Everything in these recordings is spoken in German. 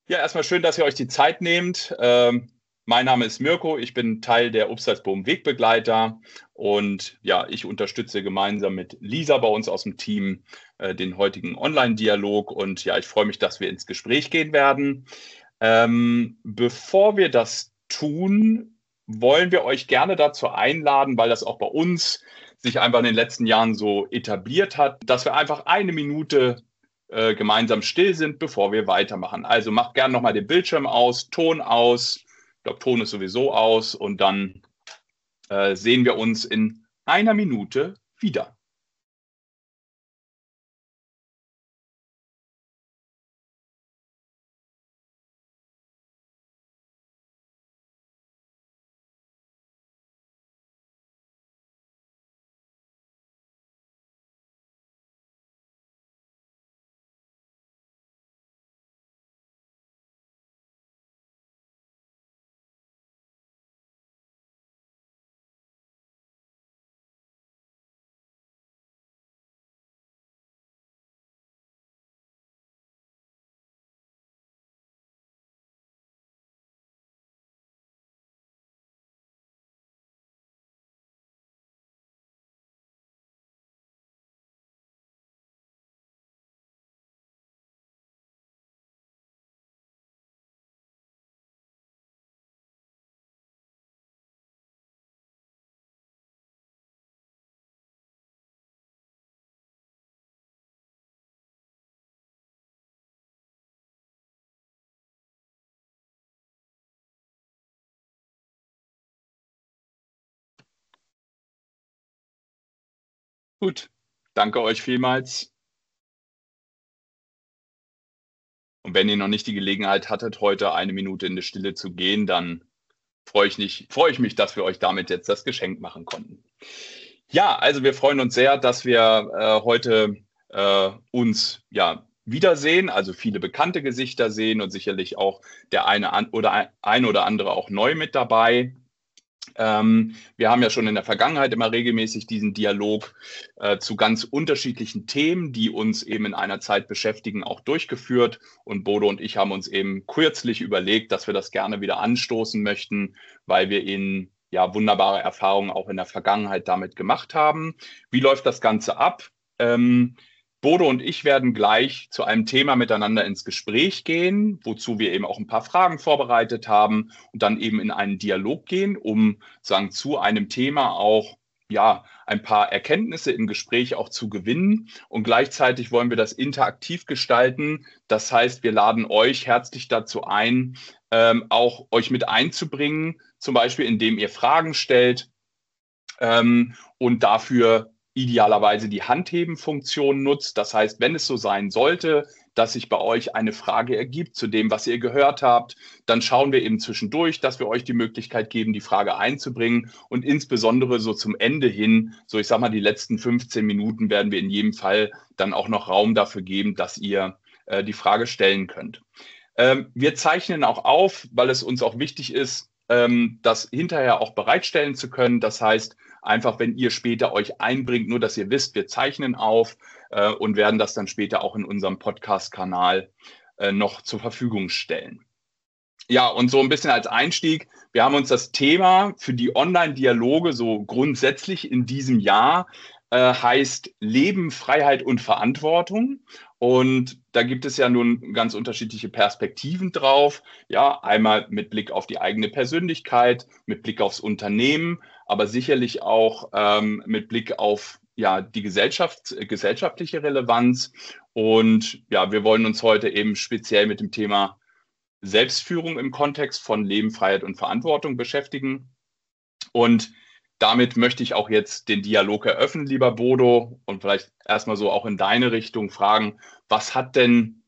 Ja, erstmal schön, dass ihr euch die Zeit nehmt. Mein Name ist Mirko, ich bin Teil der Upsalzboom Wegbegleiter und ja, ich unterstütze gemeinsam mit Lisa bei uns aus dem Team den heutigen Online-Dialog und ja, ich freue mich, dass wir ins Gespräch gehen werden. Bevor wir das tun, wollen wir euch gerne dazu einladen, weil das auch bei uns sich einfach in den letzten Jahren so etabliert hat, dass wir einfach eine Minute gemeinsam still sind, bevor wir weitermachen. Also macht gerne nochmal den Bildschirm aus, Ton aus. Ich glaube, Ton ist sowieso aus und dann sehen wir uns in einer Minute wieder. Gut, danke euch vielmals. Und wenn ihr noch nicht die Gelegenheit hattet, heute eine Minute in die Stille zu gehen, dann freue ich mich, dass wir euch damit jetzt das Geschenk machen konnten. Ja, also wir freuen uns sehr, dass wir heute uns ja wiedersehen, also viele bekannte Gesichter sehen und sicherlich auch der eine oder andere auch neu mit dabei. Wir haben ja schon in der Vergangenheit immer regelmäßig diesen Dialog zu ganz unterschiedlichen Themen, die uns eben in einer Zeit beschäftigen, auch durchgeführt. Und Bodo und ich haben uns eben kürzlich überlegt, dass wir das gerne wieder anstoßen möchten, weil wir ihnen ja wunderbare Erfahrungen auch in der Vergangenheit damit gemacht haben. Wie läuft das Ganze ab? Bodo und ich werden gleich zu einem Thema miteinander ins Gespräch gehen, wozu wir eben auch ein paar Fragen vorbereitet haben und dann eben in einen Dialog gehen, um sagen zu einem Thema auch ja ein paar Erkenntnisse im Gespräch auch zu gewinnen. Und gleichzeitig wollen wir das interaktiv gestalten. Das heißt, wir laden euch herzlich dazu ein, auch euch mit einzubringen, zum Beispiel indem ihr Fragen stellt und dafür idealerweise die Handheben-Funktion nutzt. Das heißt, wenn es so sein sollte, dass sich bei euch eine Frage ergibt zu dem, was ihr gehört habt, dann schauen wir eben zwischendurch, dass wir euch die Möglichkeit geben, die Frage einzubringen. Und insbesondere so zum Ende hin, so ich sage mal, die letzten 15 Minuten werden wir in jedem Fall dann auch noch Raum dafür geben, dass ihr die Frage stellen könnt. Wir zeichnen auch auf, weil es uns auch wichtig ist, das hinterher auch bereitstellen zu können. Das heißt, einfach, wenn ihr später euch einbringt, nur dass ihr wisst, wir zeichnen auf und werden das dann später auch in unserem Podcast-Kanal noch zur Verfügung stellen. Ja, und so ein bisschen als Einstieg, wir haben uns das Thema für die Online-Dialoge so grundsätzlich in diesem Jahr heißt Leben, Freiheit und Verantwortung. Und da gibt es ja nun ganz unterschiedliche Perspektiven drauf. Ja, einmal mit Blick auf die eigene Persönlichkeit, mit Blick aufs Unternehmen, aber sicherlich auch mit Blick auf ja, die gesellschaftliche Relevanz. Und ja, wir wollen uns heute eben speziell mit dem Thema Selbstführung im Kontext von Leben, Freiheit und Verantwortung beschäftigen. Und damit möchte ich auch jetzt den Dialog eröffnen, lieber Bodo, und vielleicht erstmal so auch in deine Richtung fragen, was hat denn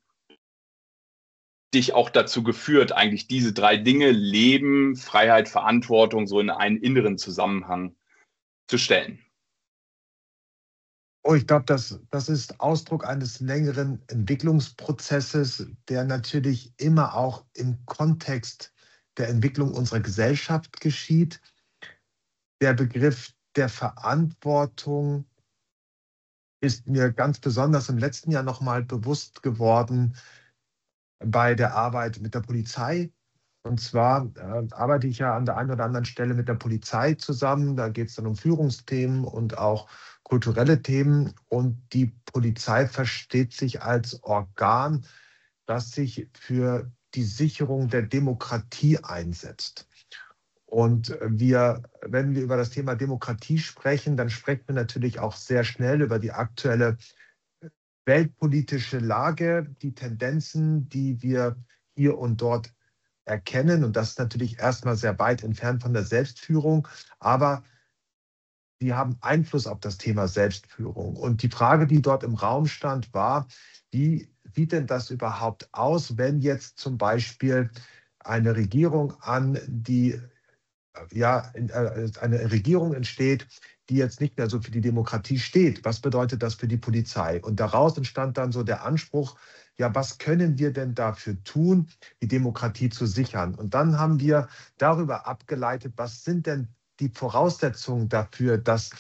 dich auch dazu geführt, eigentlich diese drei Dinge, Leben, Freiheit, Verantwortung, so in einen inneren Zusammenhang zu stellen? Oh, ich glaube, das ist Ausdruck eines längeren Entwicklungsprozesses, der natürlich immer auch im Kontext der Entwicklung unserer Gesellschaft geschieht. Der Begriff der Verantwortung ist mir ganz besonders im letzten Jahr nochmal bewusst geworden, bei der Arbeit mit der Polizei. Und zwar arbeite ich ja an der einen oder anderen Stelle mit der Polizei zusammen. Da geht es dann um Führungsthemen und auch kulturelle Themen. Und die Polizei versteht sich als Organ, das sich für die Sicherung der Demokratie einsetzt. Und wenn wir über das Thema Demokratie sprechen, dann sprechen wir natürlich auch sehr schnell über die aktuelle weltpolitische Lage, die Tendenzen, die wir hier und dort erkennen. Und das ist natürlich erstmal sehr weit entfernt von der Selbstführung, aber die haben Einfluss auf das Thema Selbstführung. Und die Frage, die dort im Raum stand, war, wie sieht denn das überhaupt aus, wenn jetzt zum Beispiel eine Regierung eine Regierung entsteht, die jetzt nicht mehr so für die Demokratie steht. Was bedeutet das für die Polizei? Und daraus entstand dann so der Anspruch, ja, was können wir denn dafür tun, die Demokratie zu sichern? Und dann haben wir darüber abgeleitet, was sind denn die Voraussetzungen dafür,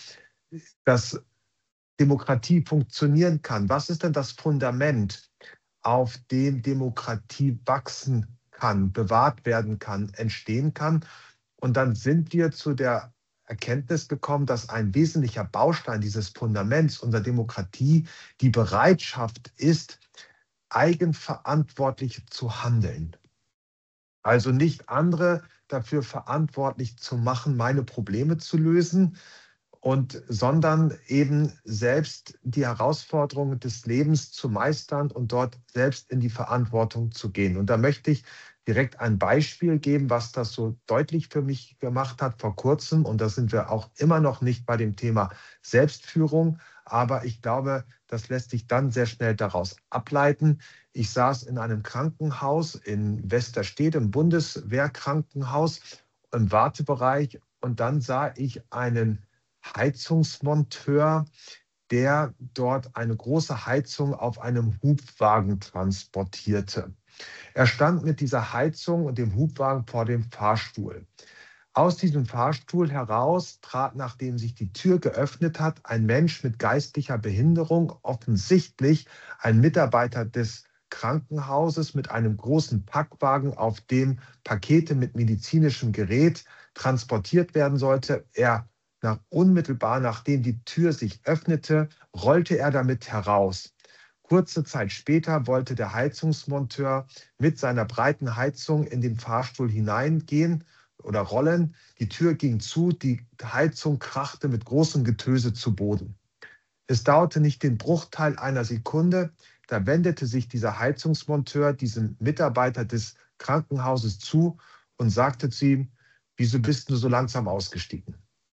dass Demokratie funktionieren kann? Was ist denn das Fundament, auf dem Demokratie wachsen kann, bewahrt werden kann, entstehen kann? Und dann sind wir zu der Erkenntnis gekommen, dass ein wesentlicher Baustein dieses Fundaments unserer Demokratie die Bereitschaft ist, eigenverantwortlich zu handeln. Also nicht andere dafür verantwortlich zu machen, meine Probleme zu lösen, sondern eben selbst die Herausforderungen des Lebens zu meistern und dort selbst in die Verantwortung zu gehen. Und da möchte ich direkt ein Beispiel geben, was das so deutlich für mich gemacht hat vor kurzem. Und da sind wir auch immer noch nicht bei dem Thema Selbstführung. Aber ich glaube, das lässt sich dann sehr schnell daraus ableiten. Ich saß in einem Krankenhaus in Westerstedt, im Bundeswehrkrankenhaus, im Wartebereich. Und dann sah ich einen Heizungsmonteur, der dort eine große Heizung auf einem Hubwagen transportierte. Er stand mit dieser Heizung und dem Hubwagen vor dem Fahrstuhl. Aus diesem Fahrstuhl heraus trat, nachdem sich die Tür geöffnet hat, ein Mensch mit geistlicher Behinderung, offensichtlich ein Mitarbeiter des Krankenhauses mit einem großen Packwagen, auf dem Pakete mit medizinischem Gerät transportiert werden sollte. Unmittelbar nachdem die Tür sich öffnete, rollte er damit heraus. Kurze Zeit später wollte der Heizungsmonteur mit seiner breiten Heizung in den Fahrstuhl hineingehen oder rollen. Die Tür ging zu, die Heizung krachte mit großem Getöse zu Boden. Es dauerte nicht den Bruchteil einer Sekunde, da wendete sich dieser Heizungsmonteur diesem Mitarbeiter des Krankenhauses zu und sagte zu ihm: Wieso bist du so langsam ausgestiegen?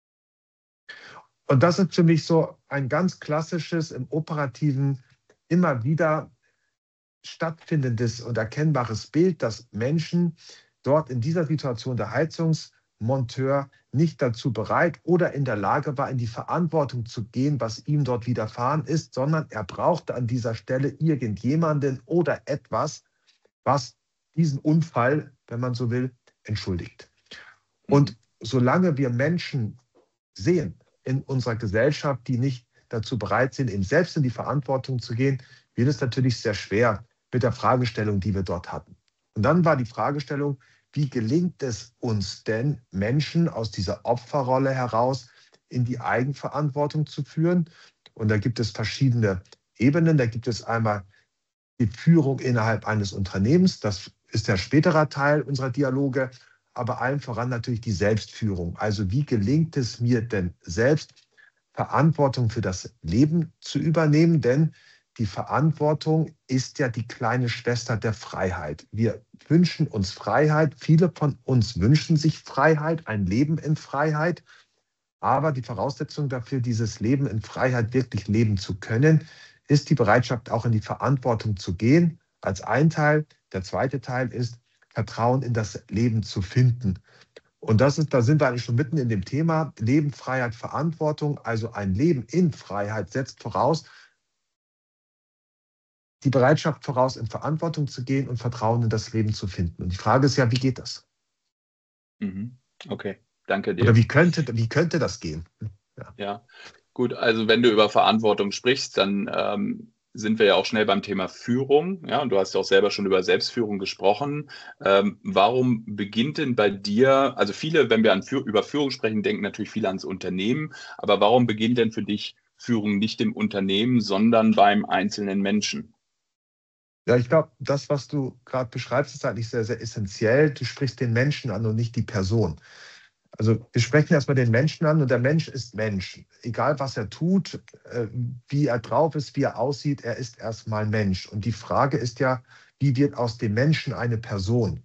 Und das ist für mich so ein ganz klassisches, im Operativen immer wieder stattfindendes und erkennbares Bild, dass Menschen dort in dieser Situation, der Heizungsmonteur, nicht dazu bereit oder in der Lage war, in die Verantwortung zu gehen, was ihm dort widerfahren ist, sondern er brauchte an dieser Stelle irgendjemanden oder etwas, was diesen Unfall, wenn man so will, entschuldigt. Und solange wir Menschen sehen in unserer Gesellschaft, die nicht dazu bereit sind, eben selbst in die Verantwortung zu gehen, wird es natürlich sehr schwer mit der Fragestellung, die wir dort hatten. Und dann war die Fragestellung, wie gelingt es uns denn, Menschen aus dieser Opferrolle heraus in die Eigenverantwortung zu führen? Und da gibt es verschiedene Ebenen. Da gibt es einmal die Führung innerhalb eines Unternehmens. Das ist der spätere Teil unserer Dialoge. Aber allen voran natürlich die Selbstführung. Also wie gelingt es mir denn selbst, Verantwortung für das Leben zu übernehmen? Denn die Verantwortung ist ja die kleine Schwester der Freiheit. Wir wünschen uns Freiheit. Viele von uns wünschen sich Freiheit, ein Leben in Freiheit. Aber die Voraussetzung dafür, dieses Leben in Freiheit wirklich leben zu können, ist die Bereitschaft, auch in die Verantwortung zu gehen, als ein Teil. Der zweite Teil ist, Vertrauen in das Leben zu finden. Und da sind wir eigentlich schon mitten in dem Thema Leben, Freiheit, Verantwortung. Also ein Leben in Freiheit setzt voraus, die Bereitschaft voraus, in Verantwortung zu gehen und Vertrauen in das Leben zu finden. Und die Frage ist ja, wie geht das? Okay, danke dir. Oder wie könnte das gehen? Ja, gut, also wenn du über Verantwortung sprichst, dann sind wir ja auch schnell beim Thema Führung. Ja, und du hast ja auch selber schon über Selbstführung gesprochen. Warum beginnt denn bei dir, also viele, wenn wir über Führung sprechen, denken natürlich viele ans Unternehmen, aber warum beginnt denn für dich Führung nicht im Unternehmen, sondern beim einzelnen Menschen? Ja, ich glaube, das, was du gerade beschreibst, ist eigentlich sehr, sehr essentiell. Du sprichst den Menschen an und nicht die Person. Also wir sprechen erstmal den Menschen an und der Mensch ist Mensch. Egal, was er tut, wie er drauf ist, wie er aussieht, er ist erstmal Mensch. Und die Frage ist ja, wie wird aus dem Menschen eine Person?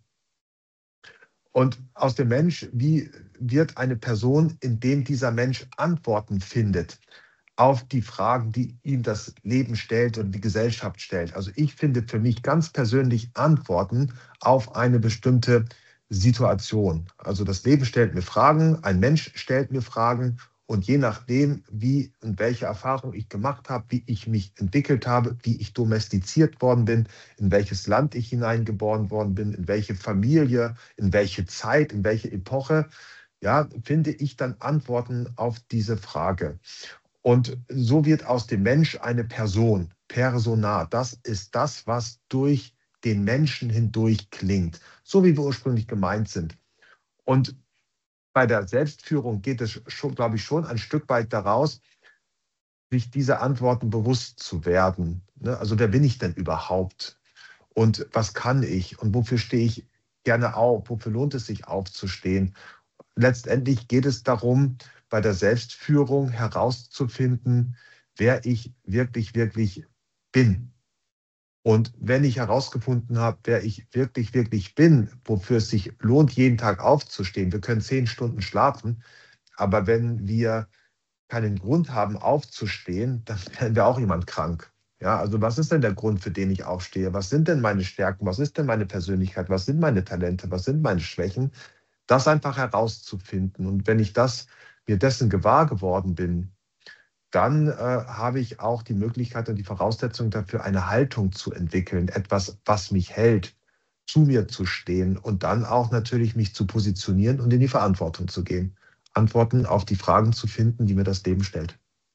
Und aus dem Mensch, wie wird eine Person, indem dieser Mensch Antworten findet auf die Fragen, die ihm das Leben stellt und die Gesellschaft stellt. Also ich finde für mich ganz persönlich Antworten auf eine bestimmte Situation. Also das Leben stellt mir Fragen, ein Mensch stellt mir Fragen und je nachdem, wie und welche Erfahrung ich gemacht habe, wie ich mich entwickelt habe, wie ich domestiziert worden bin, in welches Land ich hineingeboren worden bin, in welche Familie, in welche Zeit, in welche Epoche, ja, finde ich dann Antworten auf diese Frage. Und so wird aus dem Mensch eine Person, Persona. Das ist das, was durch den Menschen hindurch klingt, so wie wir ursprünglich gemeint sind. Und bei der Selbstführung geht es schon, glaube ich, schon ein Stück weit daraus, sich diese Antworten bewusst zu werden. Ne? Also wer bin ich denn überhaupt? Und was kann ich? Und wofür stehe ich gerne auf? Wofür lohnt es sich aufzustehen? Letztendlich geht es darum, bei der Selbstführung herauszufinden, wer ich wirklich, wirklich bin. Und wenn ich herausgefunden habe, wer ich wirklich, wirklich bin, wofür es sich lohnt, jeden Tag aufzustehen, wir können 10 Stunden schlafen, aber wenn wir keinen Grund haben, aufzustehen, dann werden wir auch jemand krank. Ja, also was ist denn der Grund, für den ich aufstehe? Was sind denn meine Stärken? Was ist denn meine Persönlichkeit? Was sind meine Talente? Was sind meine Schwächen? Das einfach herauszufinden. Und wenn ich mir dessen gewahr geworden bin, dann habe ich auch die Möglichkeit und die Voraussetzung dafür, eine Haltung zu entwickeln, etwas, was mich hält, zu mir zu stehen und dann auch natürlich mich zu positionieren und in die Verantwortung zu gehen. Antworten auf die Fragen zu finden, die mir das Leben stellt.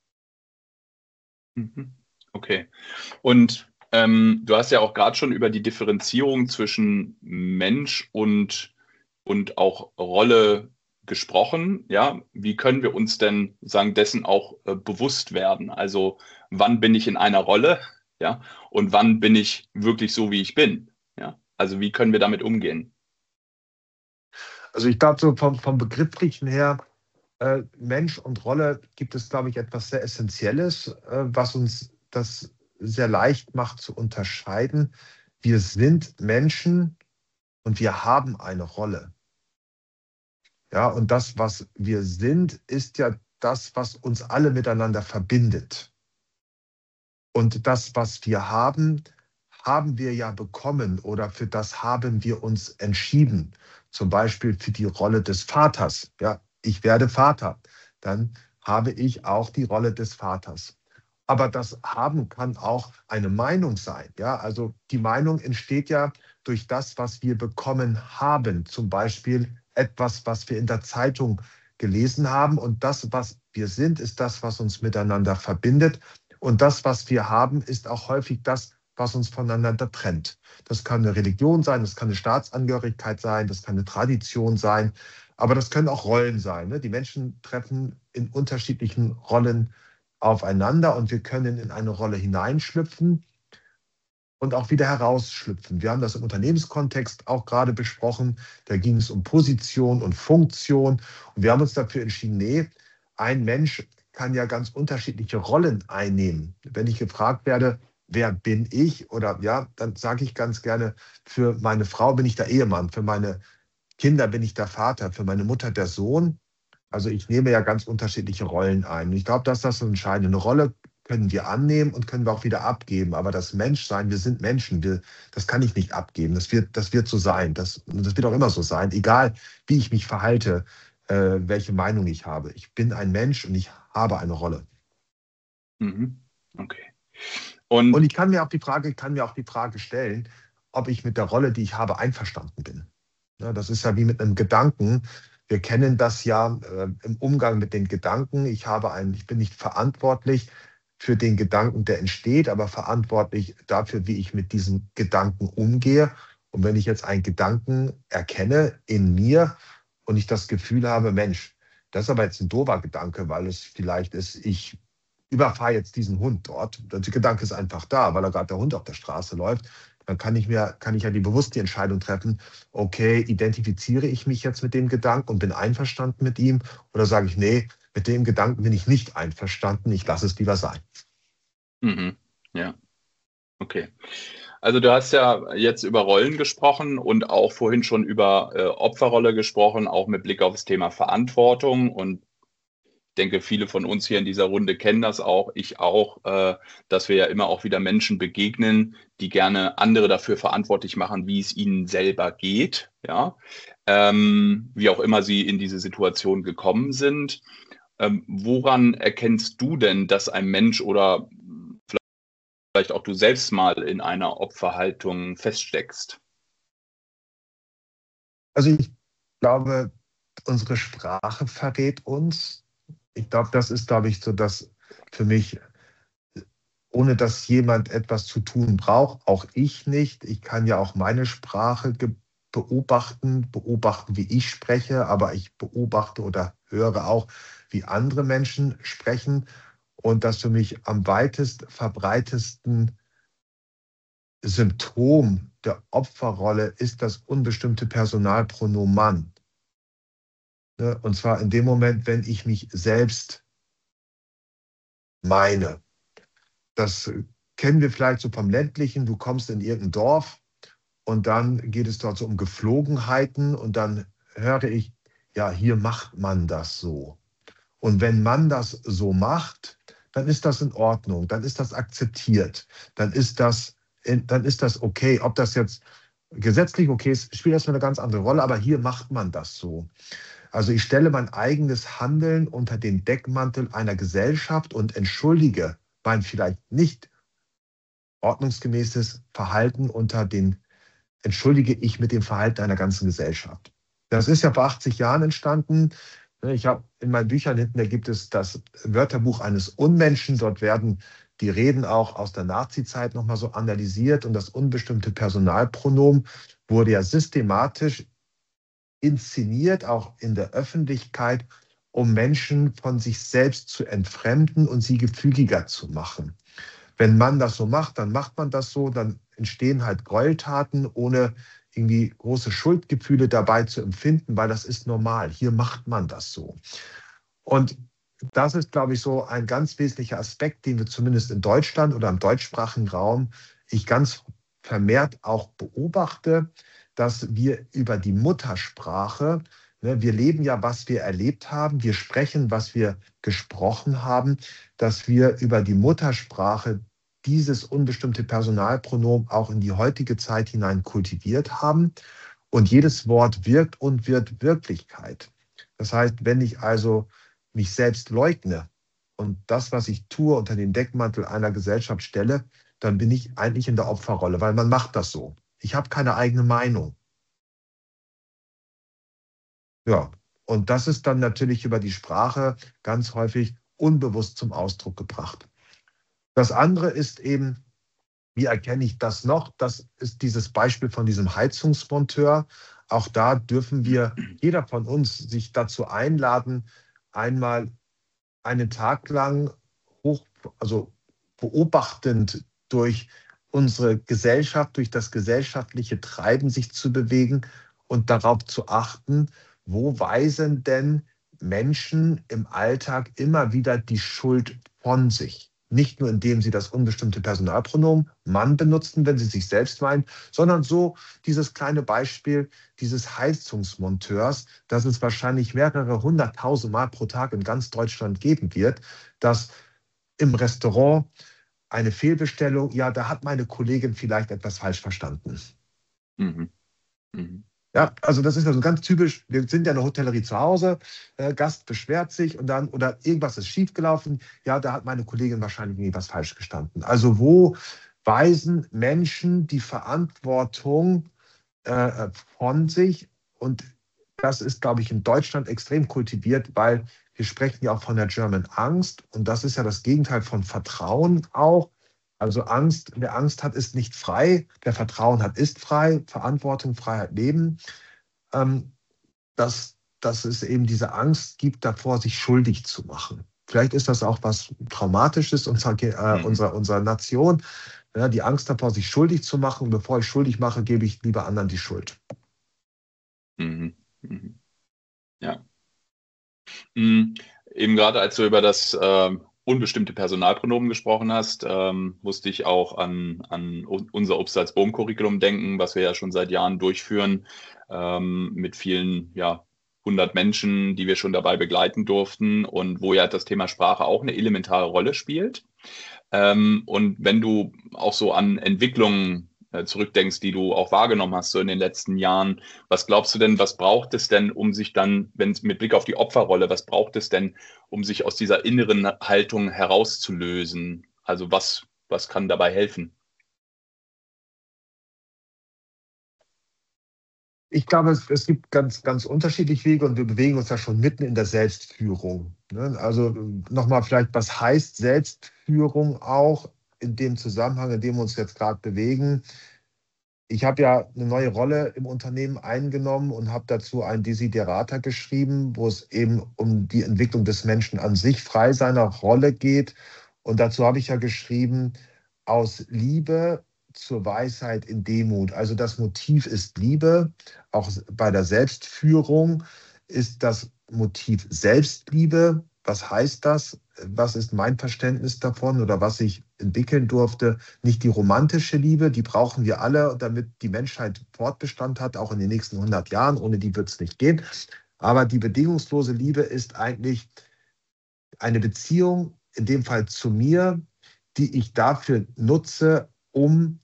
Mhm. Okay. Und du hast ja auch gerade schon über die Differenzierung zwischen Mensch und auch Rolle gesprochen. Ja, wie können wir uns denn sagen dessen auch bewusst werden? Also wann bin ich in einer Rolle? Ja, und wann bin ich wirklich so, wie ich bin? Ja, also wie können wir damit umgehen? Also ich glaube, so vom Begrifflichen her, Mensch und Rolle gibt es, glaube ich, etwas sehr Essentielles, was uns das sehr leicht macht zu unterscheiden. Wir sind Menschen und wir haben eine Rolle. Ja, und das, was wir sind, ist ja das, was uns alle miteinander verbindet. Und das, was wir haben, haben wir ja bekommen oder für das haben wir uns entschieden. Zum Beispiel für die Rolle des Vaters. Ja, ich werde Vater. Dann habe ich auch die Rolle des Vaters. Aber das Haben kann auch eine Meinung sein. Ja, also die Meinung entsteht ja durch das, was wir bekommen haben. Zum Beispiel etwas, was wir in der Zeitung gelesen haben. Und das, was wir sind, ist das, was uns miteinander verbindet. Und das, was wir haben, ist auch häufig das, was uns voneinander trennt. Das kann eine Religion sein, das kann eine Staatsangehörigkeit sein, das kann eine Tradition sein, aber das können auch Rollen sein. Ne? Die Menschen treffen in unterschiedlichen Rollen aufeinander und wir können in eine Rolle hineinschlüpfen und auch wieder herausschlüpfen. Wir haben das im Unternehmenskontext auch gerade besprochen. Da ging es um Position und Funktion. Und wir haben uns dafür entschieden, nee, ein Mensch kann ja ganz unterschiedliche Rollen einnehmen. Wenn ich gefragt werde, wer bin ich? Oder ja, dann sage ich ganz gerne, für meine Frau bin ich der Ehemann, für meine Kinder bin ich der Vater, für meine Mutter der Sohn. Also ich nehme ja ganz unterschiedliche Rollen ein. Und ich glaube, dass das so entscheidend. Eine Rolle können wir annehmen und können wir auch wieder abgeben. Aber das Menschsein, wir sind Menschen, das kann ich nicht abgeben. Das wird so sein. Das wird auch immer so sein, egal wie ich mich verhalte, welche Meinung ich habe. Ich bin ein Mensch und ich habe eine Rolle. Mhm. Okay. Und Und kann mir auch die Frage stellen, ob ich mit der Rolle, die ich habe, einverstanden bin. Ja, das ist ja wie mit einem Gedanken. Wir kennen das ja im Umgang mit den Gedanken. Ich bin nicht verantwortlich, für den Gedanken, der entsteht, aber verantwortlich dafür, wie ich mit diesem Gedanken umgehe. Und wenn ich jetzt einen Gedanken erkenne in mir und ich das Gefühl habe, Mensch, das ist aber jetzt ein doofer Gedanke, weil es vielleicht ist, ich überfahre jetzt diesen Hund dort. Der Gedanke ist einfach da, weil da gerade der Hund auf der Straße läuft. Dann kann ich ja bewusst die Entscheidung treffen, okay, identifiziere ich mich jetzt mit dem Gedanken und bin einverstanden mit ihm, oder sage ich, nee, mit dem Gedanken bin ich nicht einverstanden, ich lasse es lieber sein. Mhm. Ja, okay. Also du hast ja jetzt über Rollen gesprochen und auch vorhin schon über Opferrolle gesprochen, auch mit Blick auf das Thema Verantwortung. Und ich denke, viele von uns hier in dieser Runde kennen das auch, ich auch, dass wir ja immer auch wieder Menschen begegnen, die gerne andere dafür verantwortlich machen, wie es ihnen selber geht, ja, wie auch immer sie in diese Situation gekommen sind. Woran erkennst du denn, dass ein Mensch oder vielleicht auch du selbst mal in einer Opferhaltung feststeckst? Also ich glaube, unsere Sprache verrät uns. Ich glaube, das ist, glaube ich, so das für mich, ohne dass jemand etwas zu tun braucht, auch ich nicht. Ich kann ja auch meine Sprache beobachten, wie ich spreche, aber ich beobachte oder höre auch, wie andere Menschen sprechen. Und das für mich am weitest verbreitesten Symptom der Opferrolle ist das unbestimmte Personalpronomen Mann. Ne? Und zwar in dem Moment, wenn ich mich selbst meine. Das kennen wir vielleicht so vom Ländlichen. Du kommst in irgendein Dorf und dann geht es dort so um Geflogenheiten und dann höre ich, ja, hier macht man das so. Und wenn man das so macht, dann ist das in Ordnung, dann ist das akzeptiert, dann ist das okay. Ob das jetzt gesetzlich okay ist, spielt erstmal eine ganz andere Rolle, aber hier macht man das so. Also ich stelle mein eigenes Handeln unter den Deckmantel einer Gesellschaft und entschuldige mein vielleicht nicht ordnungsgemäßes Verhalten entschuldige ich mit dem Verhalten einer ganzen Gesellschaft. Das ist ja vor 80 Jahren entstanden. Ich habe in meinen Büchern hinten, da gibt es das Wörterbuch eines Unmenschen. Dort werden die Reden auch aus der Nazizeit nochmal so analysiert. Und das unbestimmte Personalpronomen wurde ja systematisch inszeniert, auch in der Öffentlichkeit, um Menschen von sich selbst zu entfremden und sie gefügiger zu machen. Wenn man das so macht, dann macht man das so, dann entstehen halt Gräueltaten, ohne irgendwie große Schuldgefühle dabei zu empfinden, weil das ist normal. Hier macht man das so. Und das ist, glaube ich, so ein ganz wesentlicher Aspekt, den wir zumindest in Deutschland oder im deutschsprachigen Raum ich ganz vermehrt auch beobachte, dass wir über die Muttersprache, ne, wir leben ja, was wir erlebt haben, wir sprechen, was wir gesprochen haben, dass wir über die Muttersprache dieses unbestimmte Personalpronomen auch in die heutige Zeit hinein kultiviert haben. Und jedes Wort wirkt und wird Wirklichkeit. Das heißt, wenn ich also mich selbst leugne und das, was ich tue, unter den Deckmantel einer Gesellschaft stelle, dann bin ich eigentlich in der Opferrolle, weil man macht das so. Ich habe keine eigene Meinung. Ja, und das ist dann natürlich über die Sprache ganz häufig unbewusst zum Ausdruck gebracht. Das andere ist eben, wie erkenne ich das noch? Das ist dieses Beispiel von diesem Heizungsmonteur. Auch da dürfen wir, jeder von uns, sich dazu einladen, einmal einen Tag lang also beobachtend durch unsere Gesellschaft, durch das gesellschaftliche Treiben sich zu bewegen und darauf zu achten, wo weisen denn Menschen im Alltag immer wieder die Schuld von sich. Nicht nur indem sie das unbestimmte Personalpronomen Mann benutzen, wenn sie sich selbst meinen, sondern so dieses kleine Beispiel dieses Heizungsmonteurs, das es wahrscheinlich mehrere hunderttausend Mal pro Tag in ganz Deutschland geben wird, dass im Restaurant eine Fehlbestellung, ja, da hat meine Kollegin vielleicht etwas falsch verstanden. Mhm. Mhm. Ja, also das ist also ganz typisch. Wir sind ja in der Hotellerie zu Hause, Gast beschwert sich und dann, oder irgendwas ist schiefgelaufen. Ja, da hat meine Kollegin wahrscheinlich irgendwas falsch gestanden. Also wo weisen Menschen die Verantwortung von sich? Und das ist, glaube ich, in Deutschland extrem kultiviert, weil wir sprechen ja auch von der German Angst und das ist ja das Gegenteil von Vertrauen auch. Also Angst, wer Angst hat, ist nicht frei, wer Vertrauen hat, ist frei, Verantwortung, Freiheit, Leben. Ähm, dass es eben diese Angst gibt davor, sich schuldig zu machen. Vielleicht ist das auch was Traumatisches unserer Nation, ja, die Angst davor, sich schuldig zu machen. Und bevor ich schuldig mache, gebe ich lieber anderen die Schuld. Mhm. Mhm. Ja. Mhm. Eben gerade als du über das unbestimmte Personalpronomen gesprochen hast, musste ich auch an unser Obst als Bohm-Curriculum denken, was wir ja schon seit Jahren durchführen, mit vielen, ja, 100 Menschen, die wir schon dabei begleiten durften und wo ja das Thema Sprache auch eine elementare Rolle spielt. Und wenn du auch so an Entwicklungen zurückdenkst, die du auch wahrgenommen hast so in den letzten Jahren, was glaubst du denn, was braucht es denn, um sich dann, wenn es mit Blick auf die Opferrolle, was braucht es denn, um sich aus dieser inneren Haltung herauszulösen? Also was kann dabei helfen? Ich glaube, es gibt ganz, ganz unterschiedliche Wege und wir bewegen uns ja schon mitten in der Selbstführung. Ne? Also nochmal vielleicht, was heißt Selbstführung auch in dem Zusammenhang, in dem wir uns jetzt gerade bewegen? Ich habe ja eine neue Rolle im Unternehmen eingenommen und habe dazu ein Desiderata geschrieben, wo es eben um die Entwicklung des Menschen an sich, frei seiner Rolle geht. Und dazu habe ich ja geschrieben, aus Liebe zur Weisheit in Demut. Also das Motiv ist Liebe. Auch bei der Selbstführung ist das Motiv Selbstliebe. Was heißt das? Was ist mein Verständnis davon oder was ich entwickeln durfte? Nicht die romantische Liebe, die brauchen wir alle, damit die Menschheit Fortbestand hat, auch in den nächsten 100 Jahren. Ohne die wird es nicht gehen. Aber die bedingungslose Liebe ist eigentlich eine Beziehung, in dem Fall zu mir, die ich dafür nutze, um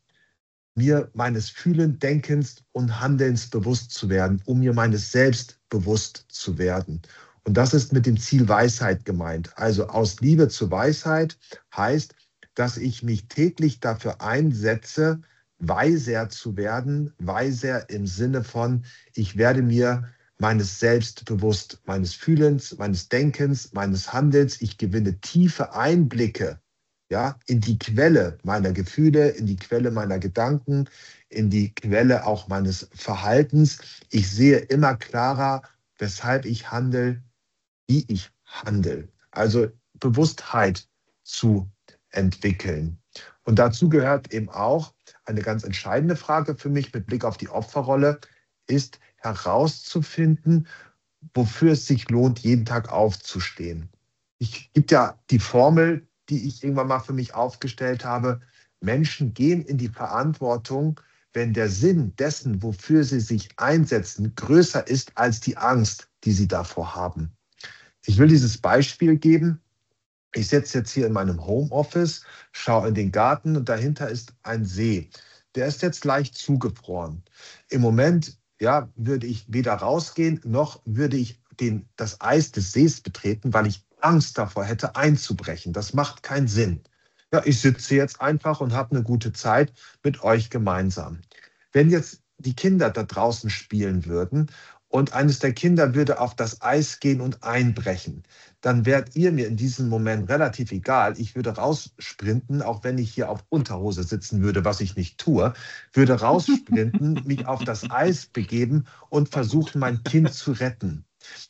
mir meines Fühlen, Denkens und Handelns bewusst zu werden, um mir meines Selbst bewusst zu werden. Und das ist mit dem Ziel Weisheit gemeint. Also aus Liebe zu Weisheit heißt, dass ich mich täglich dafür einsetze, weiser zu werden, weiser im Sinne von, ich werde mir meines Selbst bewusst, meines Fühlens, meines Denkens, meines Handelns. Ich gewinne tiefe Einblicke, ja, in die Quelle meiner Gefühle, in die Quelle meiner Gedanken, in die Quelle auch meines Verhaltens. Ich sehe immer klarer, weshalb ich handle, wie ich handle. Also Bewusstheit zu entwickeln. Und dazu gehört eben auch eine ganz entscheidende Frage für mich mit Blick auf die Opferrolle, ist herauszufinden, wofür es sich lohnt, jeden Tag aufzustehen. Es gibt ja die Formel, die ich irgendwann mal für mich aufgestellt habe. Menschen gehen in die Verantwortung, wenn der Sinn dessen, wofür sie sich einsetzen, größer ist als die Angst, die sie davor haben. Ich will dieses Beispiel geben. Ich sitze jetzt hier in meinem Homeoffice, schaue in den Garten und dahinter ist ein See. Der ist jetzt leicht zugefroren. Im Moment, ja, würde ich weder rausgehen, noch würde ich das Eis des Sees betreten, weil ich Angst davor hätte, einzubrechen. Das macht keinen Sinn. Ja, ich sitze jetzt einfach und habe eine gute Zeit mit euch gemeinsam. Wenn jetzt die Kinder da draußen spielen würden und eines der Kinder würde auf das Eis gehen und einbrechen, dann wärt ihr mir in diesem Moment relativ egal. Ich würde raussprinten, auch wenn ich hier auf Unterhose sitzen würde, was ich nicht tue, würde raussprinten, mich auf das Eis begeben und versuchen, mein Kind zu retten.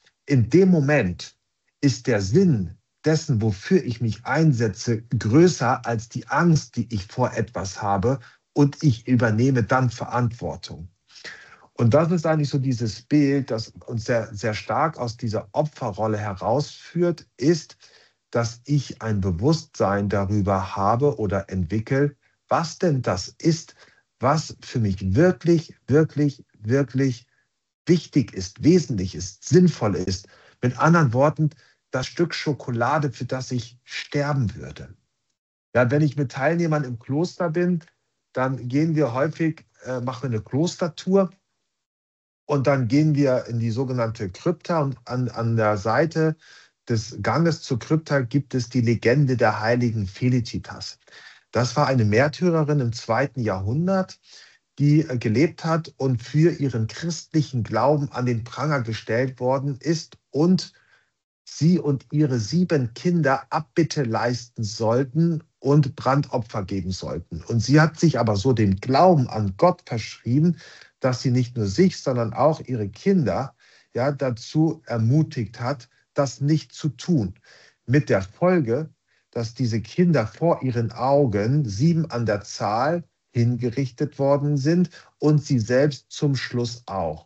In dem Moment ist der Sinn dessen, wofür ich mich einsetze, größer als die Angst, die ich vor etwas habe, und ich übernehme dann Verantwortung. Und das ist eigentlich so dieses Bild, das uns sehr, sehr stark aus dieser Opferrolle herausführt, ist, dass ich ein Bewusstsein darüber habe oder entwickle, was denn das ist, was für mich wirklich, wirklich, wirklich wichtig ist, wesentlich ist, sinnvoll ist. Mit anderen Worten, das Stück Schokolade, für das ich sterben würde. Ja, wenn ich mit Teilnehmern im Kloster bin, dann gehen wir häufig, machen wir eine Klostertour und dann gehen wir in die sogenannte Krypta und an der Seite des Ganges zur Krypta gibt es die Legende der heiligen Felicitas. Das war eine Märtyrerin im 2. Jahrhundert, die gelebt hat und für ihren christlichen Glauben an den Pranger gestellt worden ist und sie und ihre 7 Kinder Abbitte leisten sollten und Brandopfer geben sollten. Und sie hat sich aber so dem Glauben an Gott verschrieben, dass sie nicht nur sich, sondern auch ihre Kinder ja, dazu ermutigt hat, das nicht zu tun. Mit der Folge, dass diese Kinder vor ihren Augen, 7 an der Zahl, hingerichtet worden sind und sie selbst zum Schluss auch.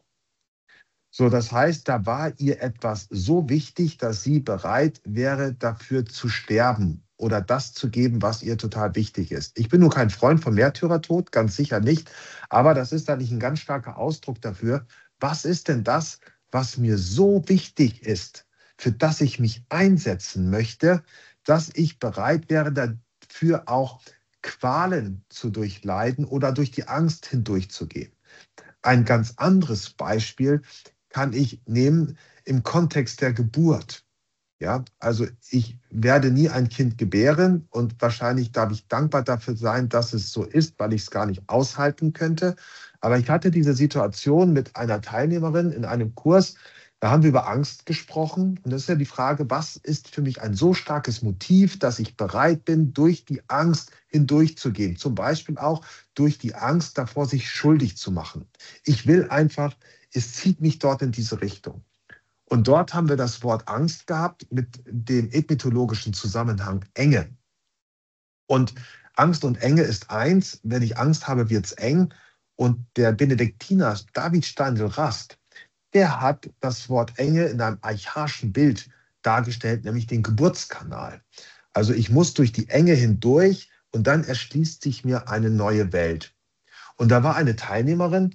So, das heißt, da war ihr etwas so wichtig, dass sie bereit wäre, dafür zu sterben oder das zu geben, was ihr total wichtig ist. Ich bin nun kein Freund von Märtyrertod, ganz sicher nicht, aber das ist eigentlich ein ganz starker Ausdruck dafür, was ist denn das, was mir so wichtig ist, für das ich mich einsetzen möchte, dass ich bereit wäre, dafür auch Qualen zu durchleiden oder durch die Angst hindurchzugehen. Ein ganz anderes Beispiel kann ich nehmen im Kontext der Geburt. Ja, also ich werde nie ein Kind gebären und wahrscheinlich darf ich dankbar dafür sein, dass es so ist, weil ich es gar nicht aushalten könnte. Aber ich hatte diese Situation mit einer Teilnehmerin in einem Kurs, da haben wir über Angst gesprochen. Und das ist ja die Frage, was ist für mich ein so starkes Motiv, dass ich bereit bin, durch die Angst hindurchzugehen? Zum Beispiel auch durch die Angst davor, sich schuldig zu machen. Ich will einfach, es zieht mich dort in diese Richtung. Und dort haben wir das Wort Angst gehabt mit dem etymologischen Zusammenhang Enge. Und Angst und Enge ist eins. Wenn ich Angst habe, wird es eng. Und der Benediktiner David Steindl-Rast, der hat das Wort Enge in einem archaischen Bild dargestellt, nämlich den Geburtskanal. Also ich muss durch die Enge hindurch und dann erschließt sich mir eine neue Welt. Und da war eine Teilnehmerin,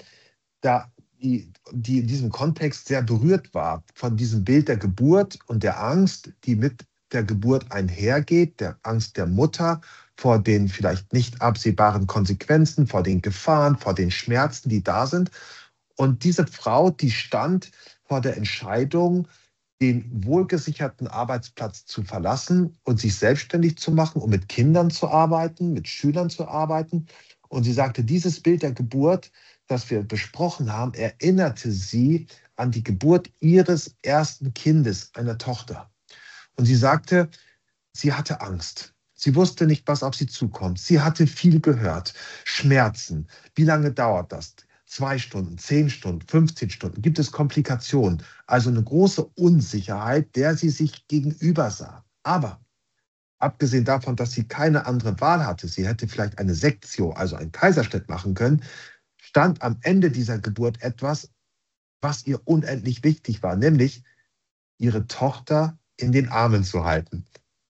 die in diesem Kontext sehr berührt war von diesem Bild der Geburt und der Angst, die mit der Geburt einhergeht, der Angst der Mutter vor den vielleicht nicht absehbaren Konsequenzen, vor den Gefahren, vor den Schmerzen, die da sind. Und diese Frau, die stand vor der Entscheidung, den wohlgesicherten Arbeitsplatz zu verlassen und sich selbstständig zu machen, um mit Kindern zu arbeiten, mit Schülern zu arbeiten. Und sie sagte, dieses Bild der Geburt, das wir besprochen haben, erinnerte sie an die Geburt ihres ersten Kindes, einer Tochter. Und sie sagte, sie hatte Angst. Sie wusste nicht, was auf sie zukommt. Sie hatte viel gehört. Schmerzen. Wie lange dauert das? 2 Stunden, 10 Stunden, 15 Stunden. Gibt es Komplikationen? Also eine große Unsicherheit, der sie sich gegenüber sah. Aber abgesehen davon, dass sie keine andere Wahl hatte, sie hätte vielleicht eine Sektio, also einen Kaiserschnitt machen können, stand am Ende dieser Geburt etwas, was ihr unendlich wichtig war, nämlich ihre Tochter in den Armen zu halten.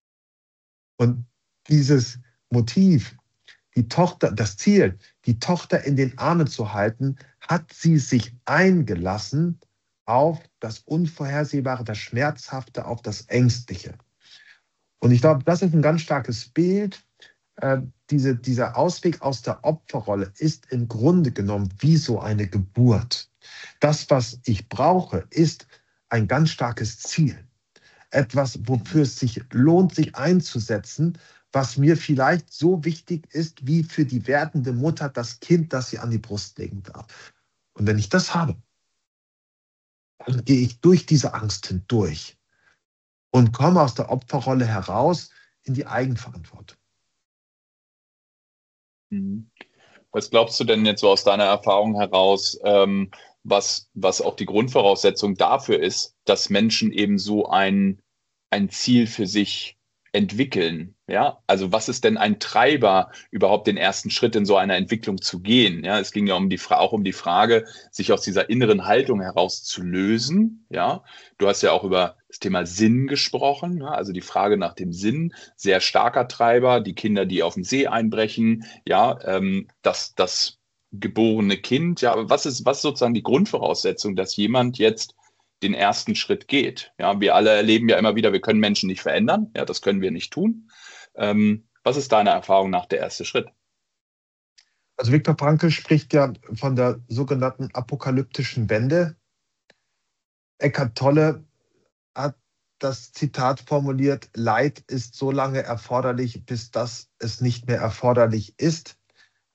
Und dieses Motiv, die Tochter, das Ziel, die Tochter in den Armen zu halten, hat sie sich eingelassen auf das Unvorhersehbare, das Schmerzhafte, auf das Ängstliche. Und ich glaube, das ist ein ganz starkes Bild. Dieser Ausweg aus der Opferrolle ist im Grunde genommen wie so eine Geburt. Das, was ich brauche, ist ein ganz starkes Ziel. Etwas, wofür es sich lohnt, sich einzusetzen, was mir vielleicht so wichtig ist, wie für die werdende Mutter das Kind, das sie an die Brust legen darf. Und wenn ich das habe, dann gehe ich durch diese Angst hindurch und komme aus der Opferrolle heraus in die Eigenverantwortung. Was glaubst du denn jetzt so aus deiner Erfahrung heraus, was auch die Grundvoraussetzung dafür ist, dass Menschen eben so ein Ziel für sich entwickeln? Ja, also was ist denn ein Treiber, überhaupt den ersten Schritt in so einer Entwicklung zu gehen? Ja, es ging ja auch um die Frage, sich aus dieser inneren Haltung heraus zu lösen. Ja, du hast ja auch über das Thema Sinn gesprochen, ja? Also die Frage nach dem Sinn, sehr starker Treiber, die Kinder, die auf dem See einbrechen, ja, das geborene Kind, ja, was ist sozusagen die Grundvoraussetzung, dass jemand jetzt den ersten Schritt geht? Ja, wir alle erleben ja immer wieder, wir können Menschen nicht verändern, ja, das können wir nicht tun. Was ist deiner Erfahrung nach der erste Schritt? Also Viktor Frankl spricht ja von der sogenannten apokalyptischen Wende. Eckhart Tolle hat das Zitat formuliert, Leid ist so lange erforderlich, bis das es nicht mehr erforderlich ist.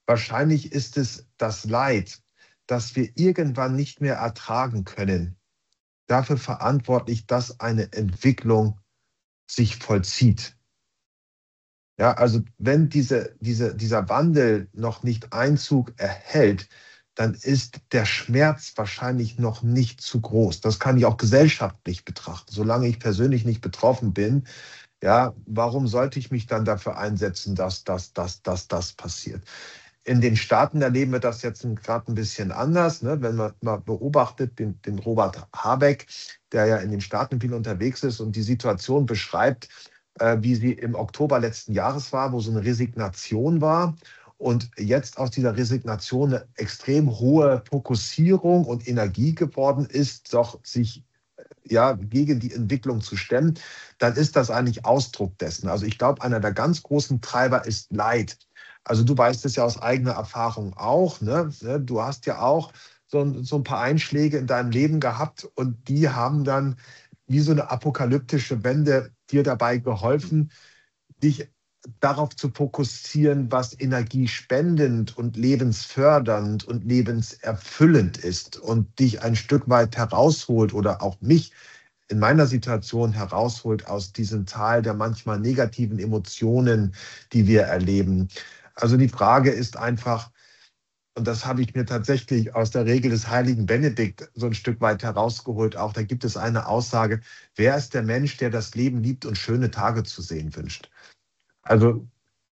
Wahrscheinlich ist es das Leid, das wir irgendwann nicht mehr ertragen können, dafür verantwortlich, dass eine Entwicklung sich vollzieht. Ja, also wenn dieser Wandel noch nicht Einzug erhält, dann ist der Schmerz wahrscheinlich noch nicht zu groß. Das kann ich auch gesellschaftlich betrachten. Solange ich persönlich nicht betroffen bin, ja, warum sollte ich mich dann dafür einsetzen, dass das passiert? In den Staaten erleben wir das jetzt gerade ein bisschen anders. Ne? Wenn man mal beobachtet, den Robert Habeck, der ja in den Staaten viel unterwegs ist und die Situation beschreibt, wie sie im Oktober letzten Jahres war, wo so eine Resignation war. Und jetzt aus dieser Resignation eine extrem hohe Fokussierung und Energie geworden ist, doch sich ja, gegen die Entwicklung zu stemmen, dann ist das eigentlich Ausdruck dessen. Also ich glaube, einer der ganz großen Treiber ist Leid. Also du weißt es ja aus eigener Erfahrung auch. Ne? Du hast ja auch so ein paar Einschläge in deinem Leben gehabt und die haben dann wie so eine apokalyptische Wende dir dabei geholfen, dich darauf zu fokussieren, was energiespendend und lebensfördernd und lebenserfüllend ist und dich ein Stück weit herausholt oder auch mich in meiner Situation herausholt aus diesem Tal der manchmal negativen Emotionen, die wir erleben. Also die Frage ist einfach, und das habe ich mir tatsächlich aus der Regel des heiligen Benedikt so ein Stück weit herausgeholt, auch da gibt es eine Aussage, wer ist der Mensch, der das Leben liebt und schöne Tage zu sehen wünscht? Also